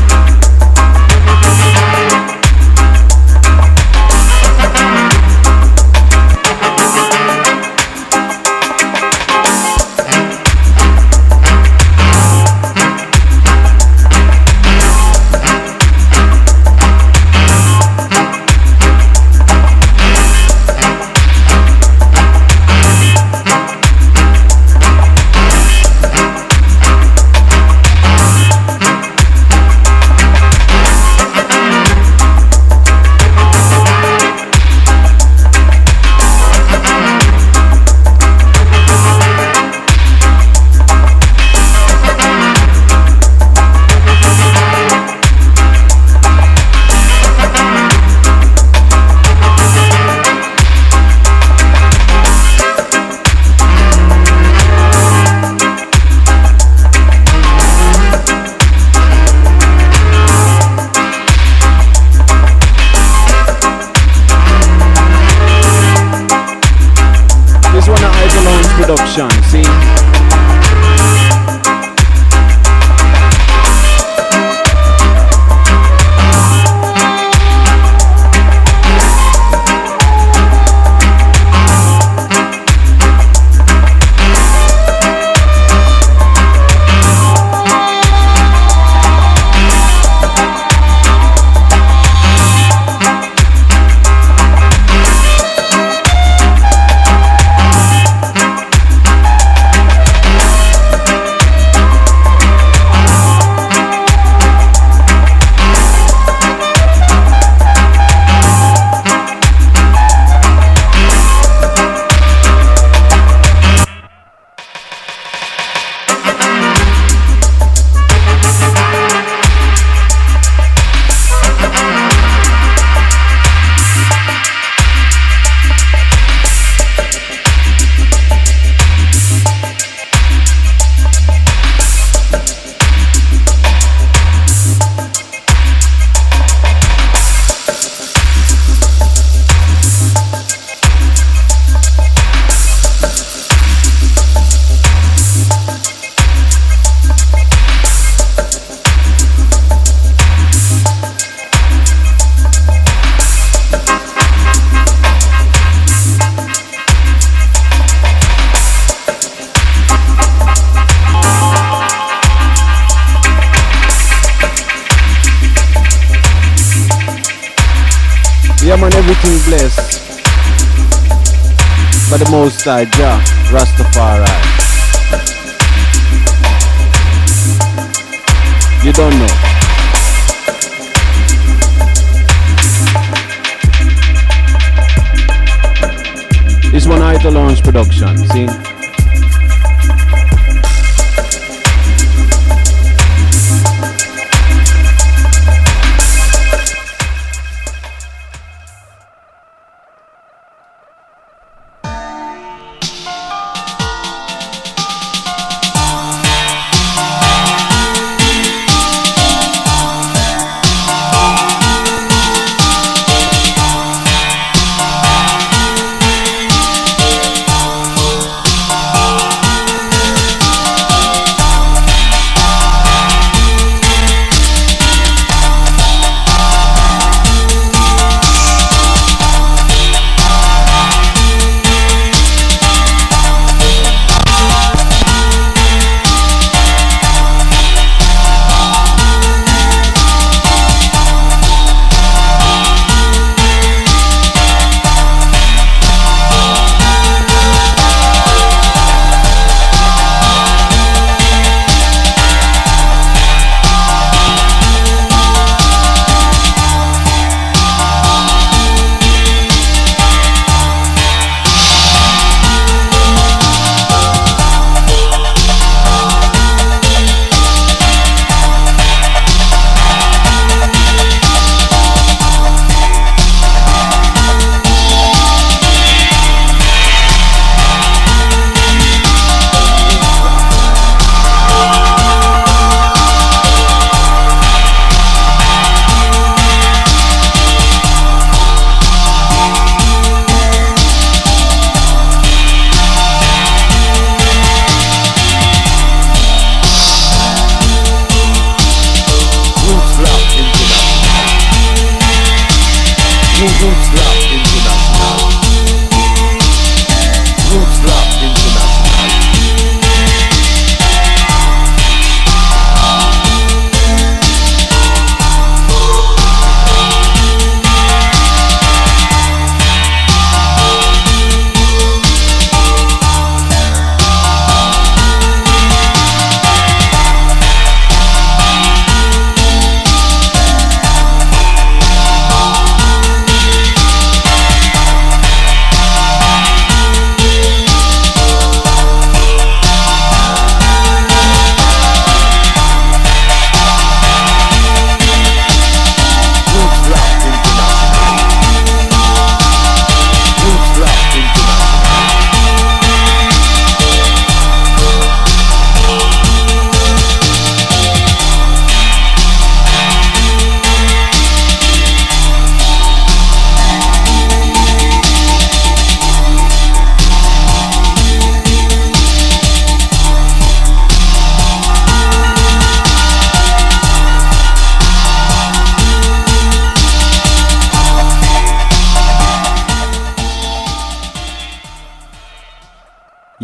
Production, see? Yeah man, everything blessed by the Most High Jah, Rastafari. You don't know. This one Idol Launch production, see?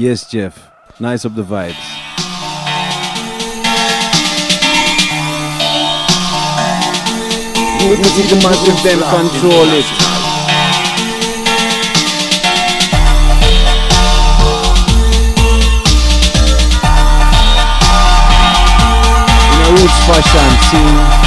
Yes, Jeff. Nice up the vibes. Good to see the massive them control it. In a roots fashion, see.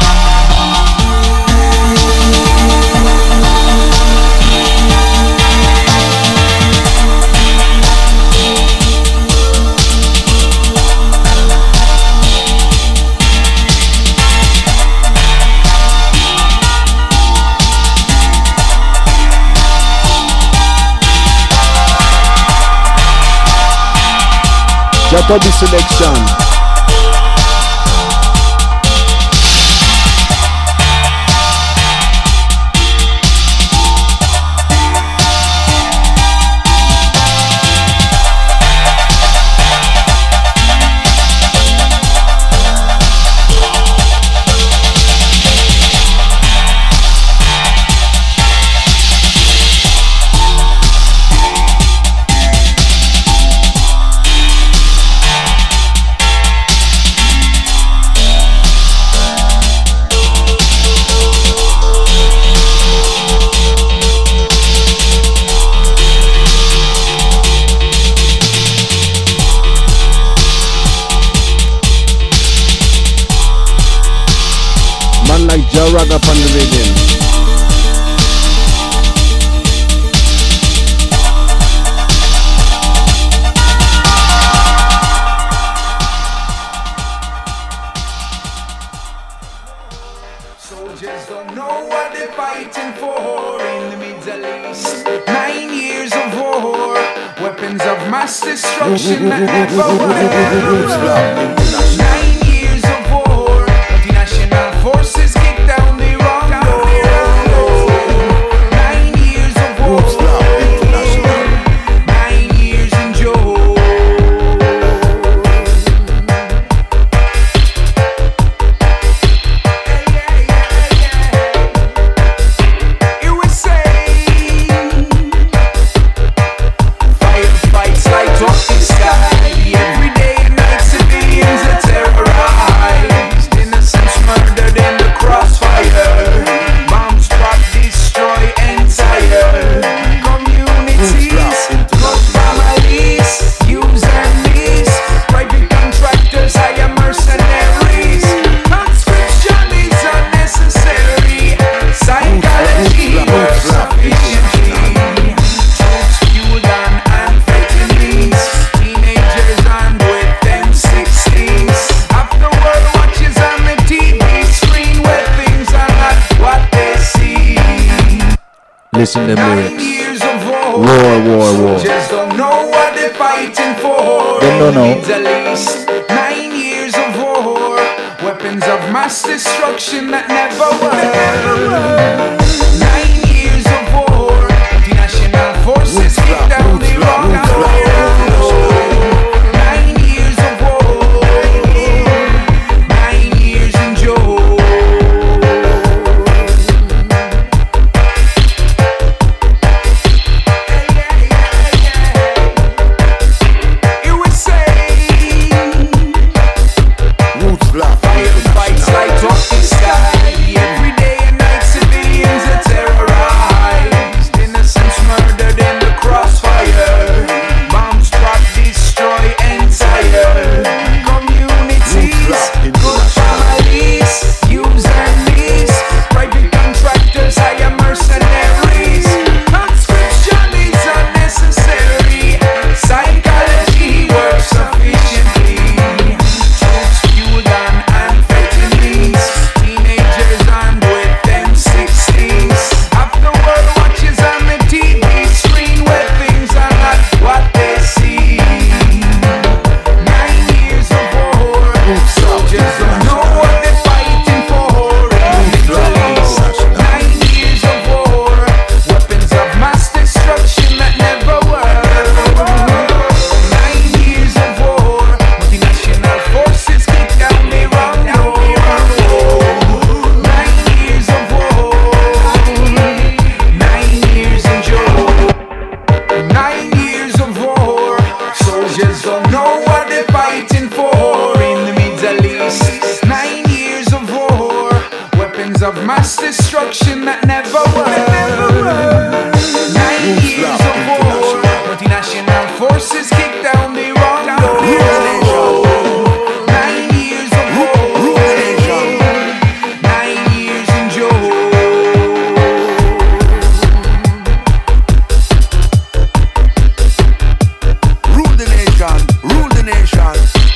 Jacobi selection. Like Joe Rag up on the rhythm. Soldiers don't know what they're fighting for in the Middle East. Nine years of war, weapons of mass destruction that never were. Nine years of war, multinational forces kick down the wrong door. Nine years of war, nine years in jail. You would say firefights light up the sky every day and night. Civilians are terrorized, innocents murdered in the crossfire. Bombs drop, destroy entire communities. Close families, use and lease. Private contractors hire mercenaries. Conscription is unnecessary. Psychology works sufficiently. Troops fueled on amphetamines. Teenagers armed with M sixteens. Half the world watches on the T V screen where things are not what they see. Listen to the lyrics. Years of war, War, war, war. Soldiers don't know what they're fighting for. They don't know. Middle East. Nine years of war, weapons of mass destruction that never were. Nine years of war, multinational forces kick down the wrong door. Nine years of war, nine years in jail. You would say firefights light up the sky every day and night. Civilians are terrorized, innocents murdered in the crossfire. destruction that never was. Nine years of war, multinational forces kick down the wrong door. Nine years of war, nine years in jail. Rule the nation, rule the nation.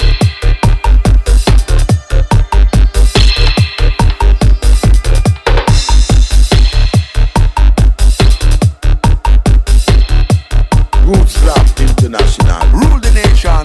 Roots Rap International. Rule the nation.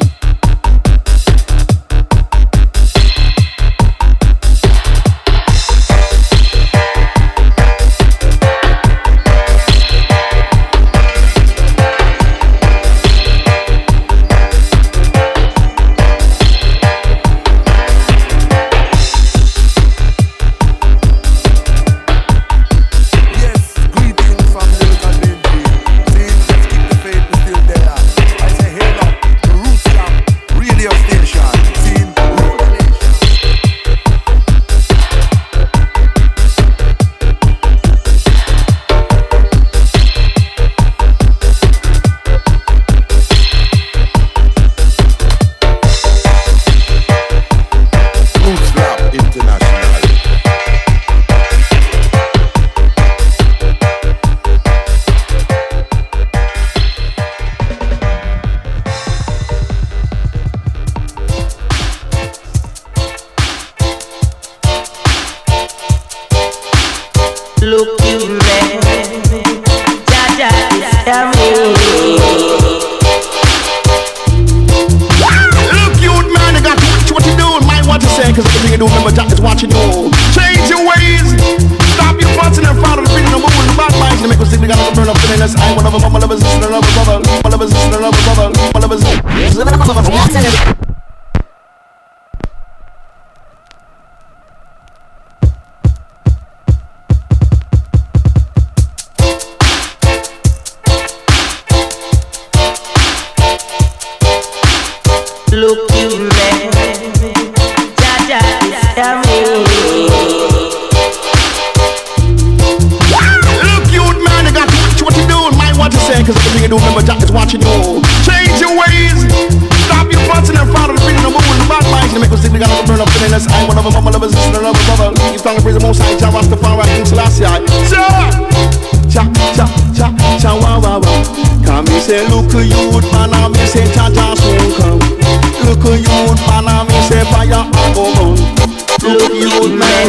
Yes, greetings from Lyrical Benji. Saying just keep the faith, we're still there. I say hail up the Roots Rap radio station. Saying rule the nation. Roots Rap International. Look you man, Jaja is coming. Look, you man, you got to watch what you doing. Might want to say, cause everything you do, remember Jack is watching you. Change your ways. Stop your fussing and follow the beat of the moon. The bad minds, you make us think we gotta burn up the name. I'm one of them, my love is sister, another brother. My love is sister, another brother. My love is sister. Look you man, Jaja is coming. Look, you man, you got to watch what you doing. Might want to say, cause everything you do, remember Jack is watching you. Change your ways. Stop your fussing and follow the beat of the moon. The bad minds, you make us think we gotta burn up the name. I'm one of them, my love is sister, another brother. You stand and praise the most high, Jah Rastafari, King Selassie. Cha, cha, cha, cha, wow, wow, wow. Come me say, look you man, and me say, Jah Jah soon come. Look you man, and me say, fire a go burn. Look you man,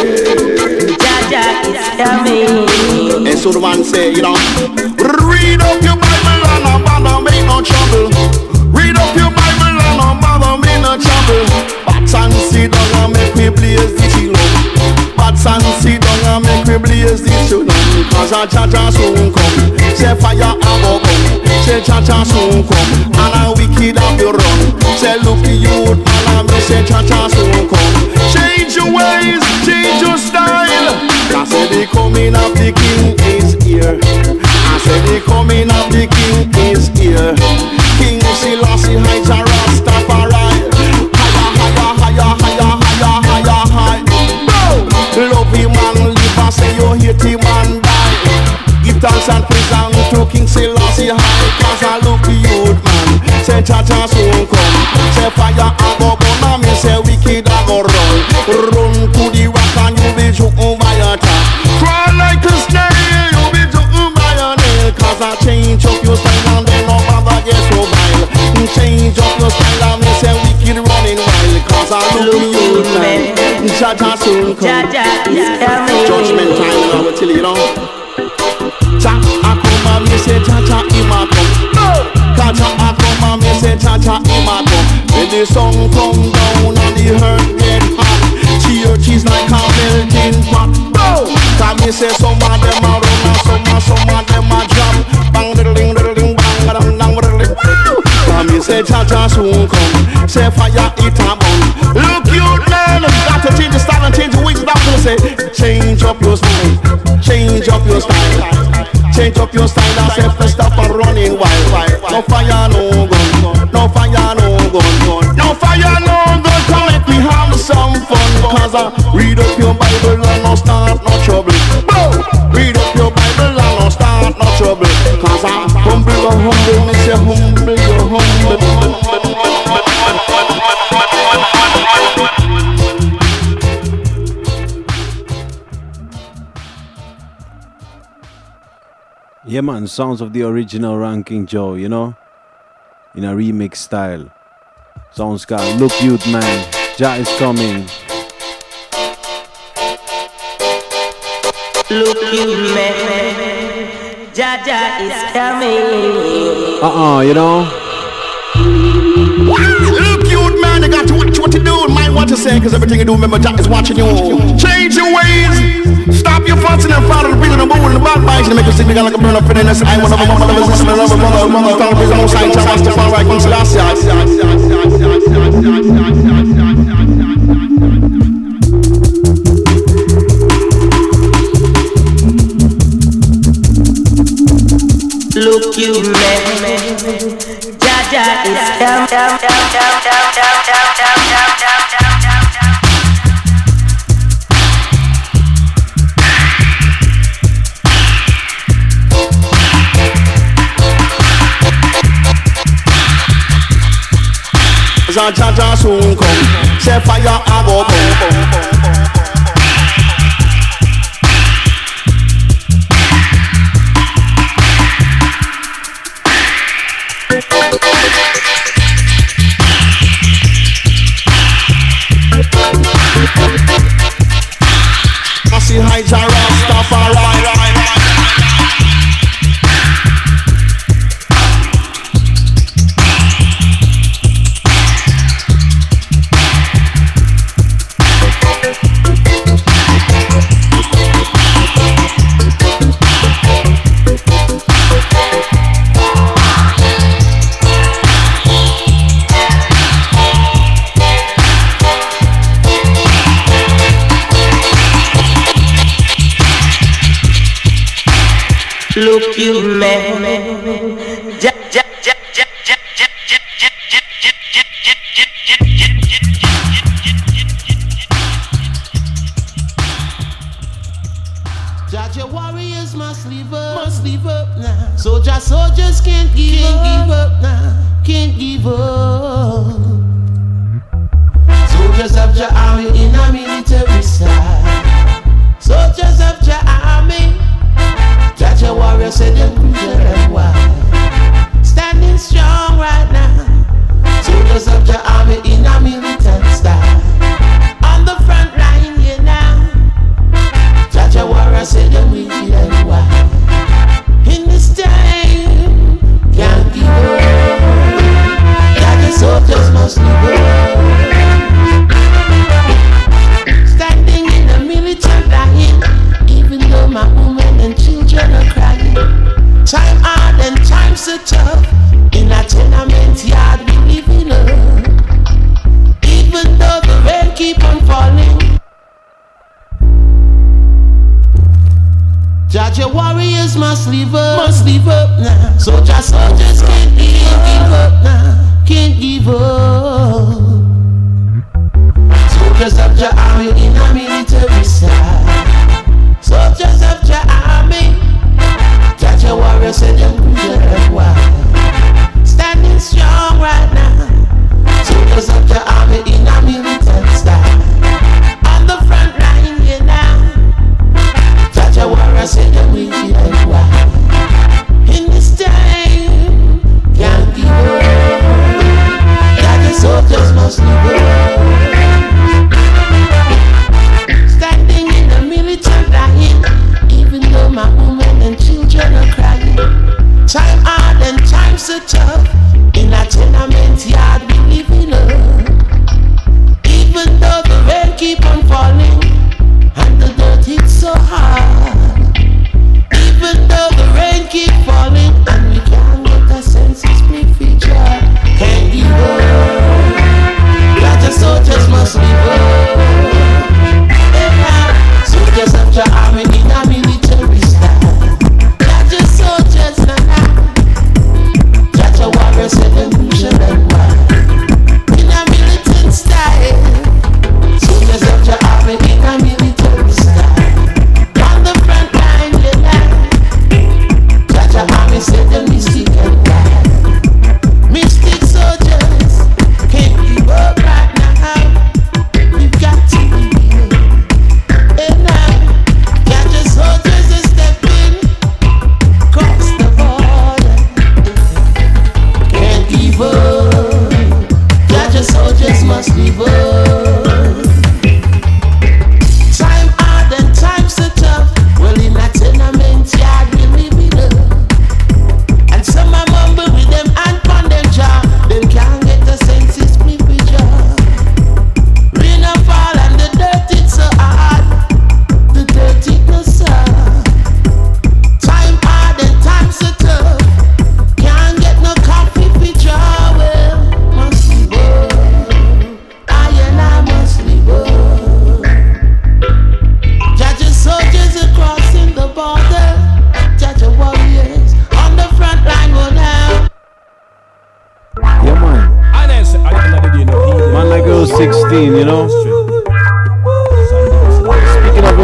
Jaja is coming. and so the man say, you know, read up your Bible and no bother make no trouble. Read up your Bible and no bother make no trouble. Bats and sit down and make me blaze the children. Bats and sit down and make me blaze the children. Cause a Jah Jah soon come. Say fire a go come. Say Jah Jah soon come. And a wicked have you run. Say look you man and me say Jah Jah soon come. Change your ways, change your style. I said the coming of the king is here. I said the coming of the king is here. King Selassie, high Jah Rastafari. Higher, higher, higher, higher, higher, higher, high. Love him and live and say you hate him and die. Give thanks and praise unto King Selassie high. Cause I look you man. Say Jah Jah soon come. Say fire a go burn and me say wicked a go run. Run to the rock and you be jumping by your top. Crawl like a snail, you be jumping by your nail. Cause I change up your style and then no bother get so vile. Change up your style and me say wicked running wild. Cause I look you man. Jah Jah soon come. Jaja is coming. Judgment time and I will tell you, you know. Jah a come and me say Jah Jah him a come. Cause Jah a come and me say Jah Jah him a come. When the sun come down and the earth get hot, churches like a melting pot. Cause me say some of them a run and some of some of them a drop. Bang diddle ding diddle ding bang dang dang diddle ding. Cause me say Jah Jah soon come. Say fire it a burn. Look you man, got to change the style and change the ways. That's what I say. Change up your style. Change up your style. Change up your style and say to stop and running wild. No fire, no gun. No fire, no gun. No fire, no gun. Come let me have some fun. Cause I read up your Bible and no start no trouble. Yeah, man, sounds of the original Ranking Joe, you know, in a remix style. Sounds called Look Youth Man, Jah is coming. Look Youth Man, Jah Jah is coming. Uh-uh, you know. Look, youth man, you got to watch what you do. Mind what you say, cause everything you do, remember Jack is watching you. Change your ways. Stop your fussing and follow the beat of the moon and the backbites and make you think you got like a burn up in the I want to be one of the resistance, another mother, mother, follow the on side, Jack has to fall right, come to last year. Look you man, Jah Jah is down, down, down, down, down, down, down, down, down, down, down, down, down. Jah Jah soon come, say fire a go boom, boom, boom. I see high Jah Rastafari. Look you man, Jah Jah Jah Jah Jah Jah Jah Jah warriors must live up, must live up now. Soldier soldiers can't give can't up, give up now, can't give up. Soldiers of Jah army in a military side. Soldiers of Jah army. Jah Jah warriors say them crucial and wide. Standing strong right now. Soldiers of Jah army in a militant style. On the front line here now. Jah Jah warriors say them wicked and wide. In this time, can't give up. Jah Jah soldiers must live up. Standing in a militant line. Even though my women and children are crying. Time hard and time so tough. In a tenement yard we live in love. Even though the rain keep on falling. Jah Jah warriors must live up, must live up now. Soldier soldiers can't give, give up now, can't give up. Soldiers of Jah army in a military side. Soldiers of Jah army. Jah Jah warriors say them crucial and wide. Standing strong right now. Soldiers of Jah army in a militant style. On the front line here now. Jah Jah warriors say them wicked and wide. In this time, can't give up. Jah Jah soldiers must live up.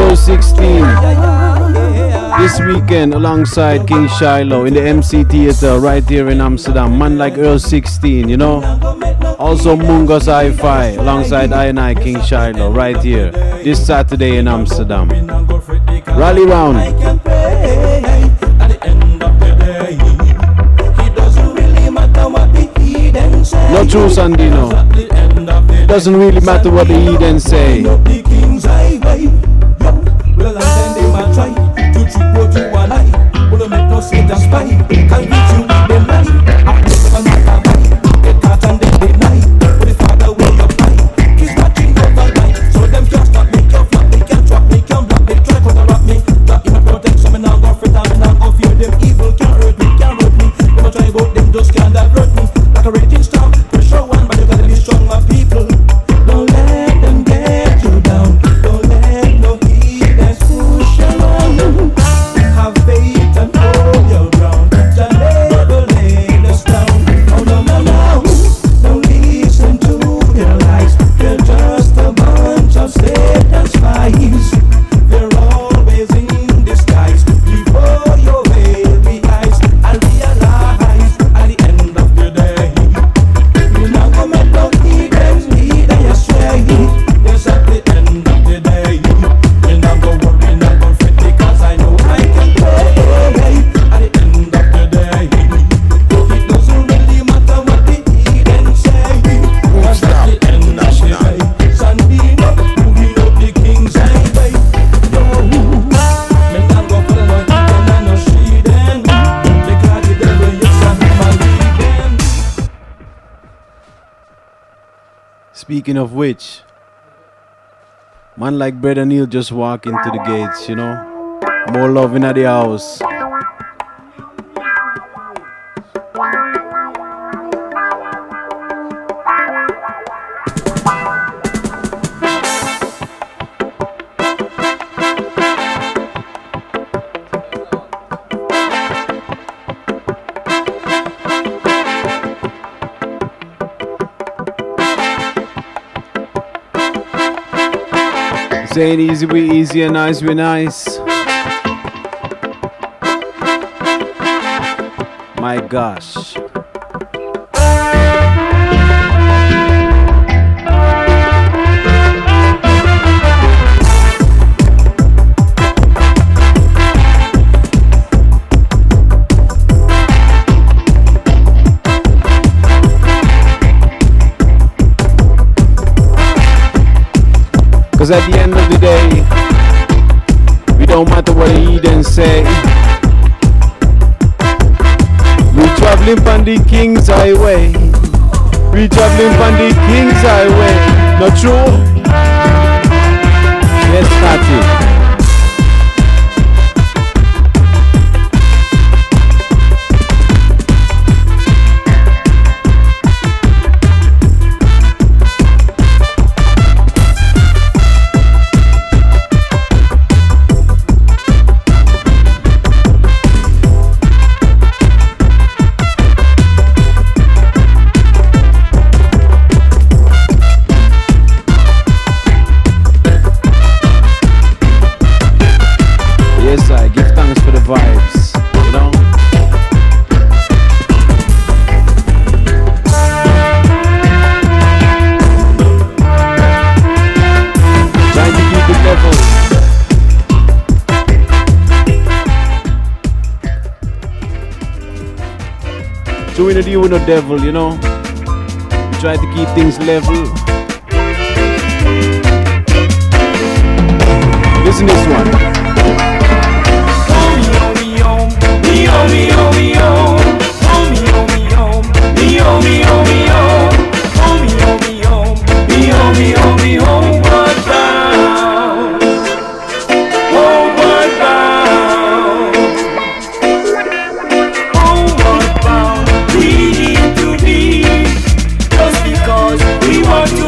Earl sixteen this weekend alongside King Shiloh in the M C Theater right here in Amsterdam. Man like Earl sixteen, you know. Also Mungos Hi-Fi alongside I and I King Shiloh right here this Saturday in Amsterdam. Rally round. No true Sandino. Doesn't really matter what the heathen say. Speaking of which, man like Brother Neil just walk into the gates, you know. More love in the house. Saying easy we easy and nice we nice. My gosh. Cause at the end of the day, we don't matter what the heathen say. We traveling on the King's Highway. We traveling on the King's Highway. Not true? Yes, that's it. Vibes, you know. Trying to keep the level. Doing a deal with the devil, you know. Try to keep things level. Listen to this one. Me oh me oh me oh, oh me oh me oh, me oh me oh me oh, oh me oh me oh, me oh me oh me homeward bound, homeward bound, homeward bound. We need to be just because we want to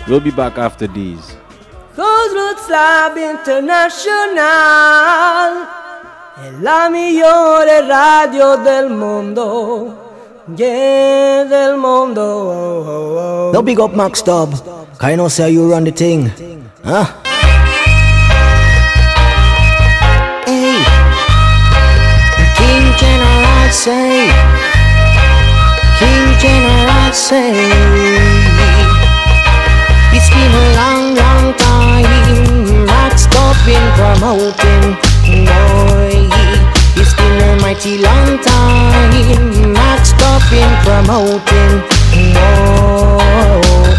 We'll be back after these. Cause Roots Lab International è la migliore radio del mondo. Yeah, del mondo. Oh, oh, oh. No big up Max Dub. Can you know say you run the thing? Huh? Hey, King General say, King General say, it's been a long, long time. Max Dub been promoting, boy. It's been a mighty long time. Max Dub been promoting, boy.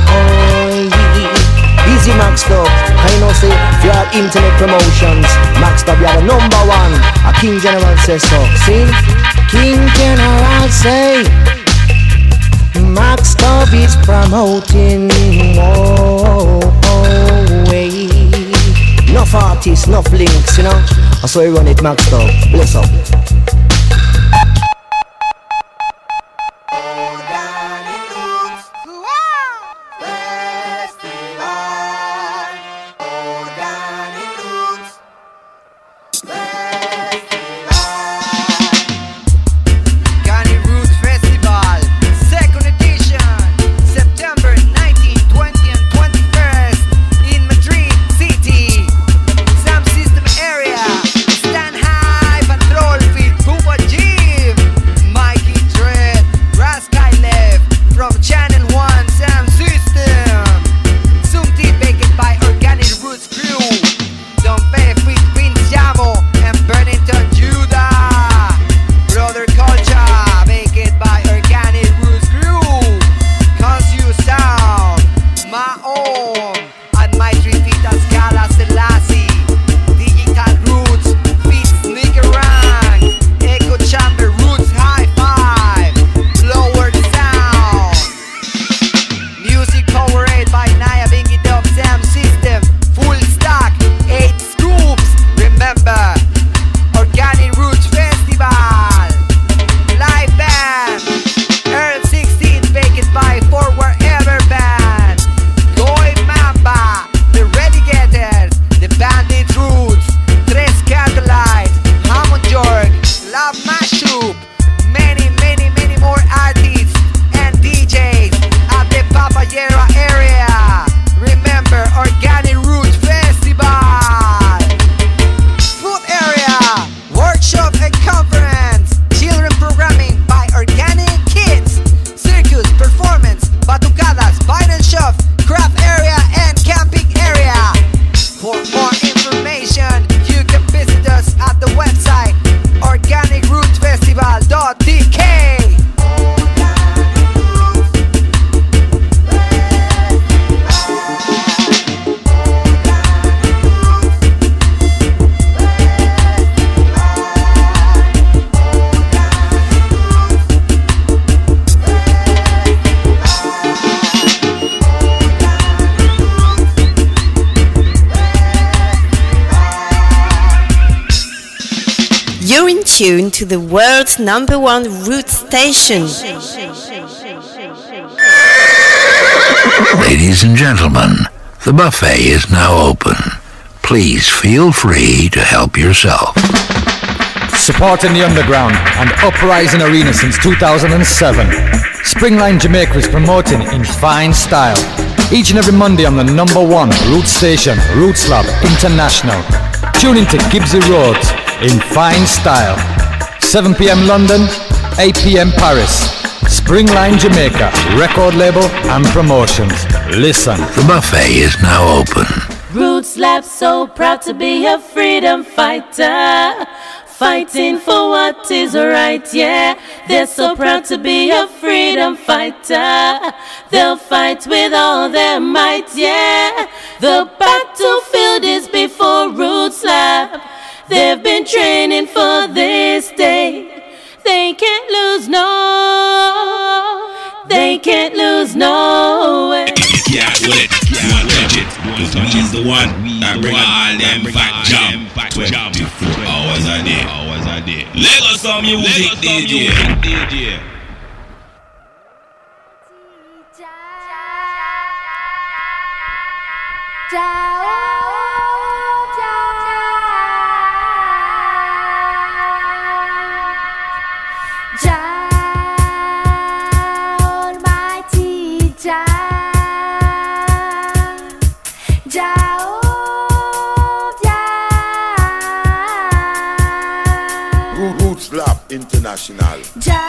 Easy Max Dub, I know say if you have internet promotions, Max Dub you are the number one. A King General says so. See, King General say, Max Dub is promoting. Oh, oh, way. Enough artists, enough links, you know. That's why we run it, Max Dub. Bless up. Tune to the world's number one root station. Ladies and gentlemen, the buffet is now open. Please feel free to help yourself. Supporting the underground and uprising arena since two thousand seven. Springline Jamaica is promoting in fine style. Each and every Monday on the number one root station, Roots Lab International. Tune into Gibbsy Roads in fine style. seven p m London, eight p m Paris. Springline Jamaica, record label and promotions. Listen. The buffet is now open. Roots Lab so proud to be a freedom fighter. Fighting for what is right, yeah. They're so proud to be a freedom fighter. They'll fight with all their might, yeah. The battlefield is before Roots Lab. They've been training for this day. They can't lose, no. They can't lose, no way. Yeah, with it. You want to touch it. You touch is the one. I bring all them fat jump. twenty-four hours a day. Hours a day. Lego some music, D J. D J. Roots Lab International.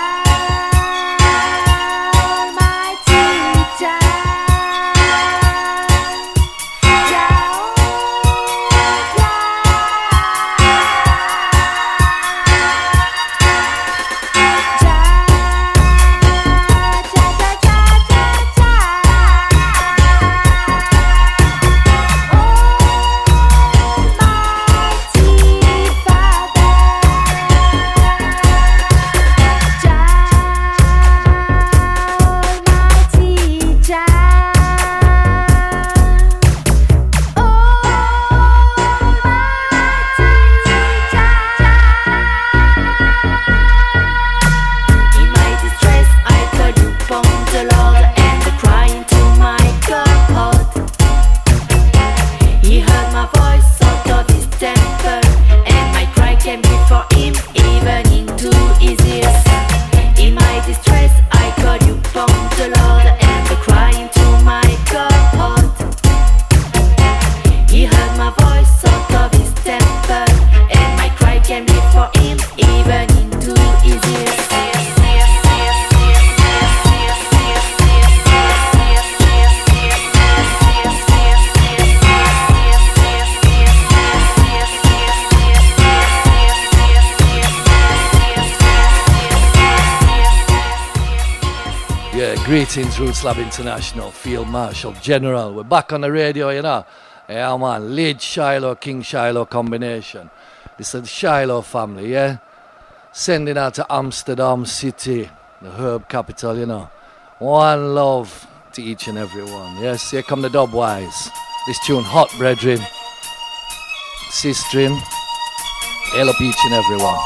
Greetings, Roots Lab International, Field Marshal General. We're back on the radio, you know. Yeah, man, Lid Shiloh, King Shiloh combination. This is the Shiloh family, yeah? Sending out to Amsterdam City, the herb capital, you know. One love to each and every one. Yes, here come the Dubwise. This tune, Hot Brethren, Sistrin, hail up each and every one.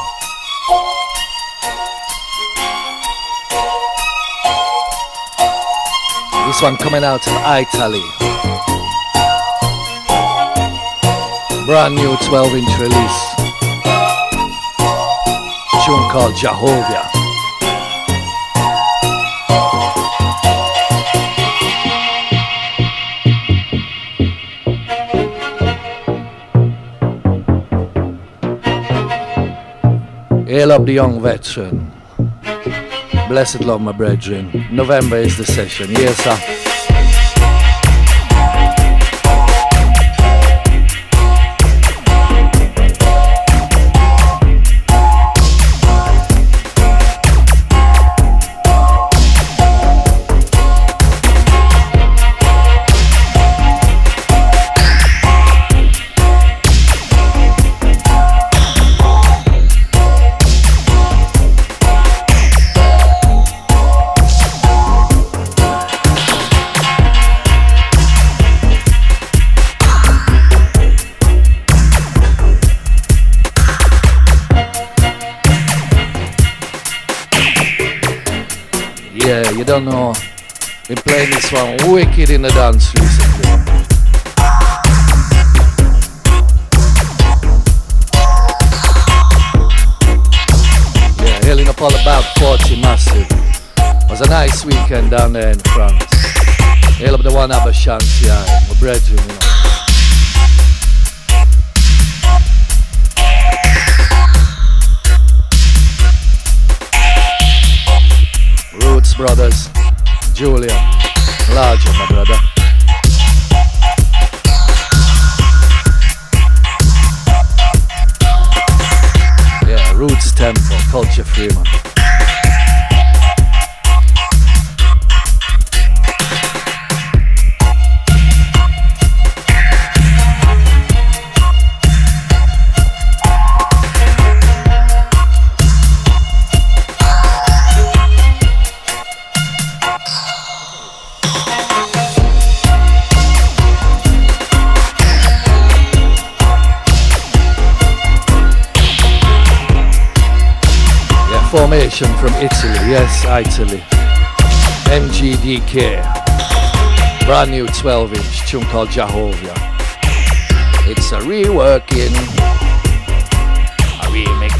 This one coming out of Italy. Brand new twelve inch release. Tune called Jehovah. Hail up the young veteran. Blessed love, my brethren. November is the session. Yes, sir. You don't know, been playing this one wicked in the dance recently. Yeah, hailing up all about forty massive. It was a nice weekend down there in France. Hail up the one Abashanti, yeah, my brethren, you know. Roots brothers, Julian, larger my brother. Yeah, Roots Temple, Culture Freeman. Formation from Italy, yes, Italy. M G D K. Brand new twelve inch tune called Jehovah. It's a reworking, a remix.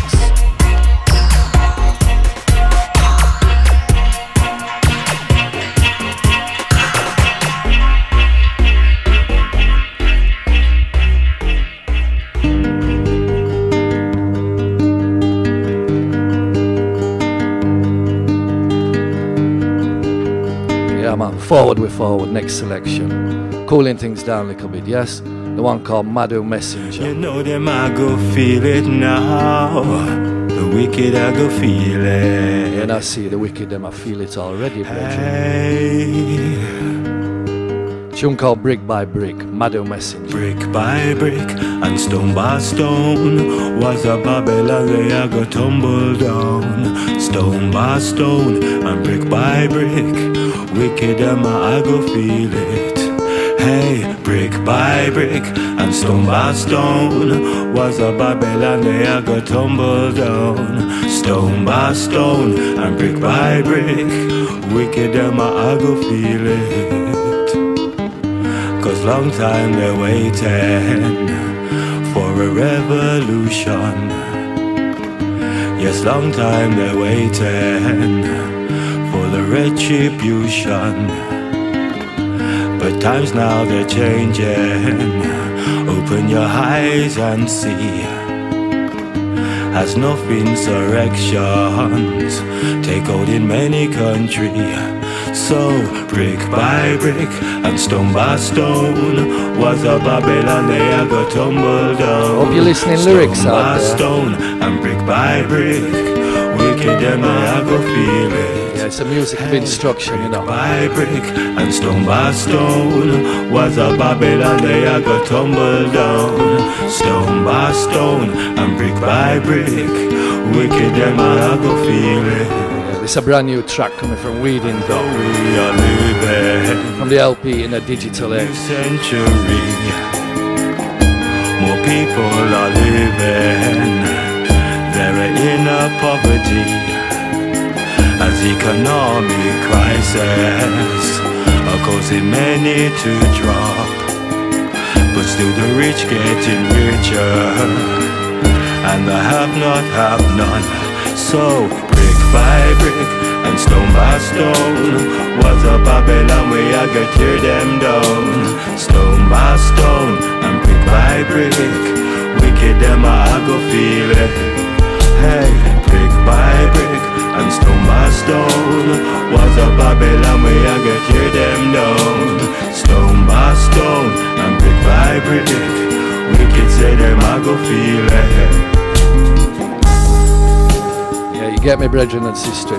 Man, forward with forward, next selection. Cooling things down a little bit, yes? The one called Madu Messenger. You know them, I go feel it now. The wicked, I go feel it. And I see the wicked, them, I feel it already, brethren. Hey. Tune called Brick by Brick, Madu Messenger. Brick by brick and stone by stone was a Babylon they I go tumble down. Stone by stone and brick by brick. Wicked am I, I go feel it. Hey, brick by brick and stone by stone was a Babylon they I go tumble down. Stone by stone and brick by brick. Wicked am I, I go feel it. Cause long time they're waiting for a revolution. Yes, long time they're waiting for the retribution. But times now they're changing. Open your eyes and see. As enough insurrections take out in many countries. So brick by brick and stone by stone was a Babylon they I got tumbled down. Hope you're listening stone lyrics out by there. Stone and brick by brick. Wicked them I go feel it. Yeah, it's a music of instruction, you know. By brick and stone by stone was a Babylon they I got tumbled down. Stone by stone and brick by brick. Wicked them I go feel it. It's a brand new track coming from Weeding Dog. We are living from the L P in a digital age. Century. More people are living their inner poverty as economic crisis are causing many to drop. But still the rich getting richer and the have not have none. So brick by brick and stone by stone was a Babylon where I could tear them down. Stone by stone and brick by brick, wicked them I go feel it. Hey, brick by brick and stone by stone was a Babylon where I could tear them down. Stone by stone and brick by brick, wicked say them I go feel it. You get me, brethren and sisters?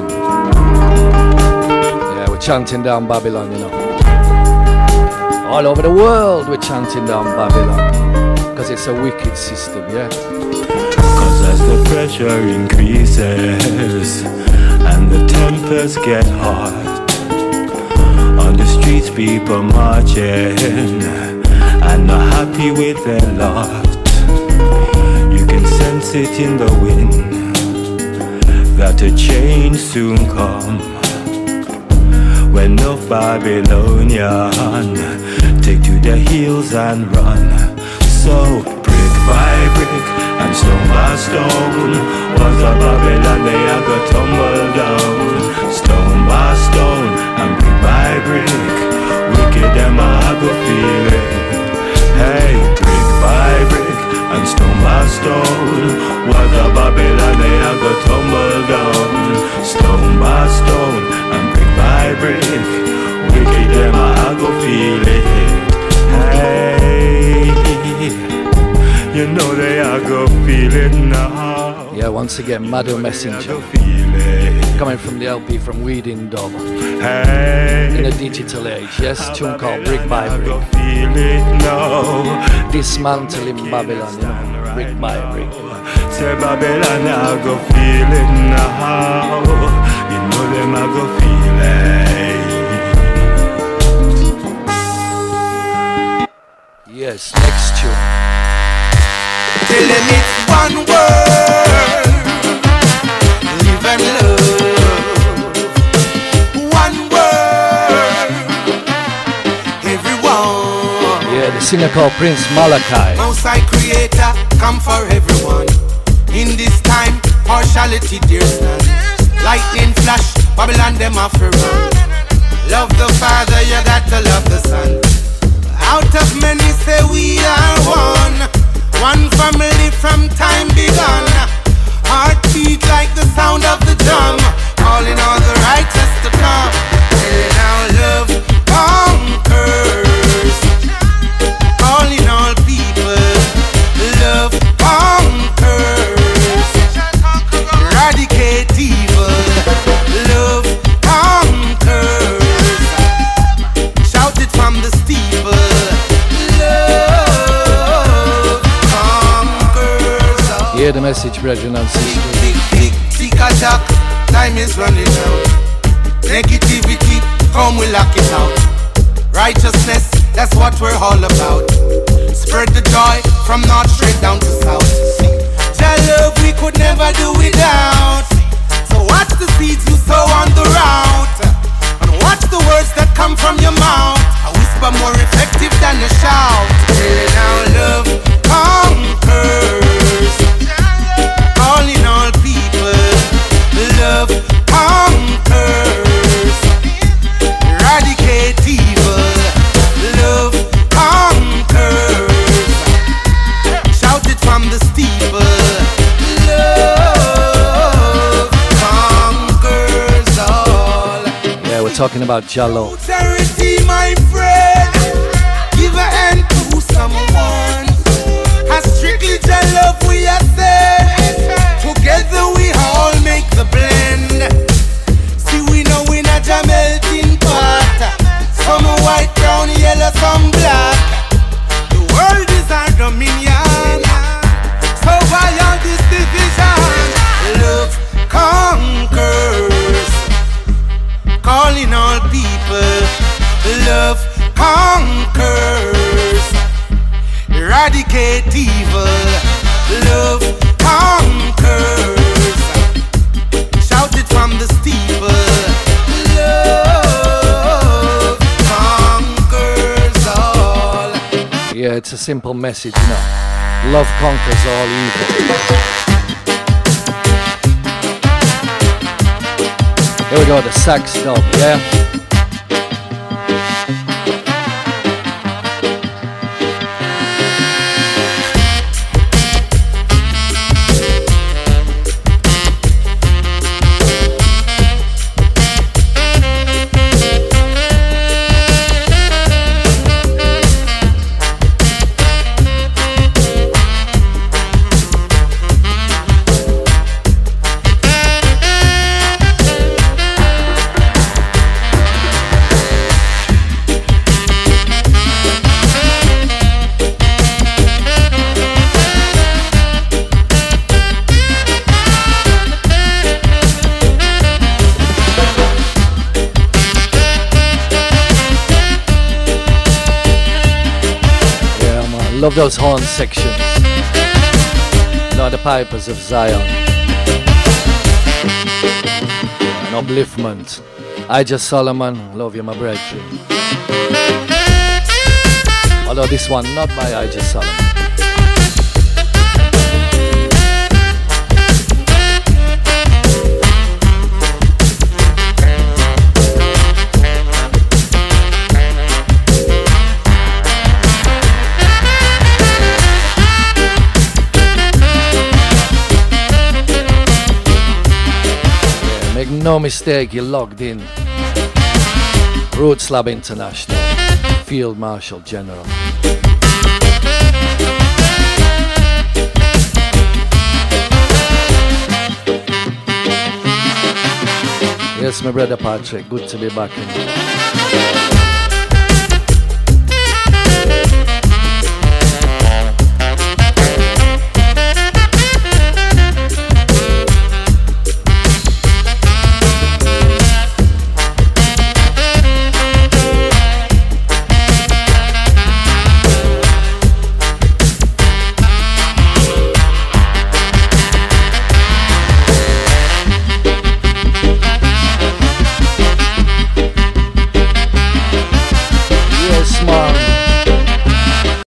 Yeah, we're chanting down Babylon, you know. All over the world we're chanting down Babylon. Because it's a wicked system, yeah? Cause as the pressure increases and the tempers get hot, on the streets people marching and not happy with their lot. You can sense it in the wind that a change soon come. When no Babylonian take to their heels and run. So brick by brick and stone by stone was a Babylon they I got tumbled down. Stone by stone and brick by brick, wicked them I go feel it. Hey, brick by brick and stone by stone was a Babylon they I got tumbled down. Stone by stone and brick by brick, wicked them I go feel it. Hey, you know they I go feel it now. Yeah, once again, Madu Messenger coming from the L P from Weeding Dog. Hey, in a digital age, yes, tune called Brick by Brick. Feel it now. Dismantling Babylon, you know, brick by brick. Say Babylon, I go feel it now. You know them, I go feel it. Yes, next tune. Tell them it's one word, live and love. One word, singer called Prince Malachi. Most High Creator, come for everyone. In this time, partiality there's none. Lightning flash, Babylon them off a run. Love the Father, you got to love the Son. Out of many say we are one. One family from time begun. Heartbeat like the sound of the drum. Calling all the righteous to come. Telling our love conquers. Calling all people, love conquers. Eradicate evil, love conquers. Shout it from the steeple, love conquers. Hear the message, brethren and sisters. Tick-a-tock, time is running out. Negativity, come we lock it out. Righteousness, that's what we're all about. Spread the joy from north straight down to south. Jah love we could never do without. So watch the seeds you sow on the route, and watch the words that come from your mouth. A whisper more effective than a shout. Telling our love conquers. Calling all people, love conquers. Eradicate evil, love conquers. Shout it from the steeple, love conquers all. Yeah, we're talking about Jallo. Charity, my friend, give a hand to someone. As strictly Jah love we are said. Together we all make the blend. See we know we not a melting pot. Some white, brown, yellow, some black. The world is our dominion. So why all this division? Love conquers. Calling all people, love conquers. Eradicate evil, love conquers. Shout it from the steeple, love conquers all. Yeah, it's a simple message, you know. Love conquers all evil. Here we go, the sax dub, yeah? Love those horn sections. You know, the pipers of Zion. An upliftment. I just Solomon, love you, my brethren. Although this one not by I just Solomon. No mistake, you're logged in. Roots Lab International, Field Marshal General. Yes, my brother Patrick, good to be back in.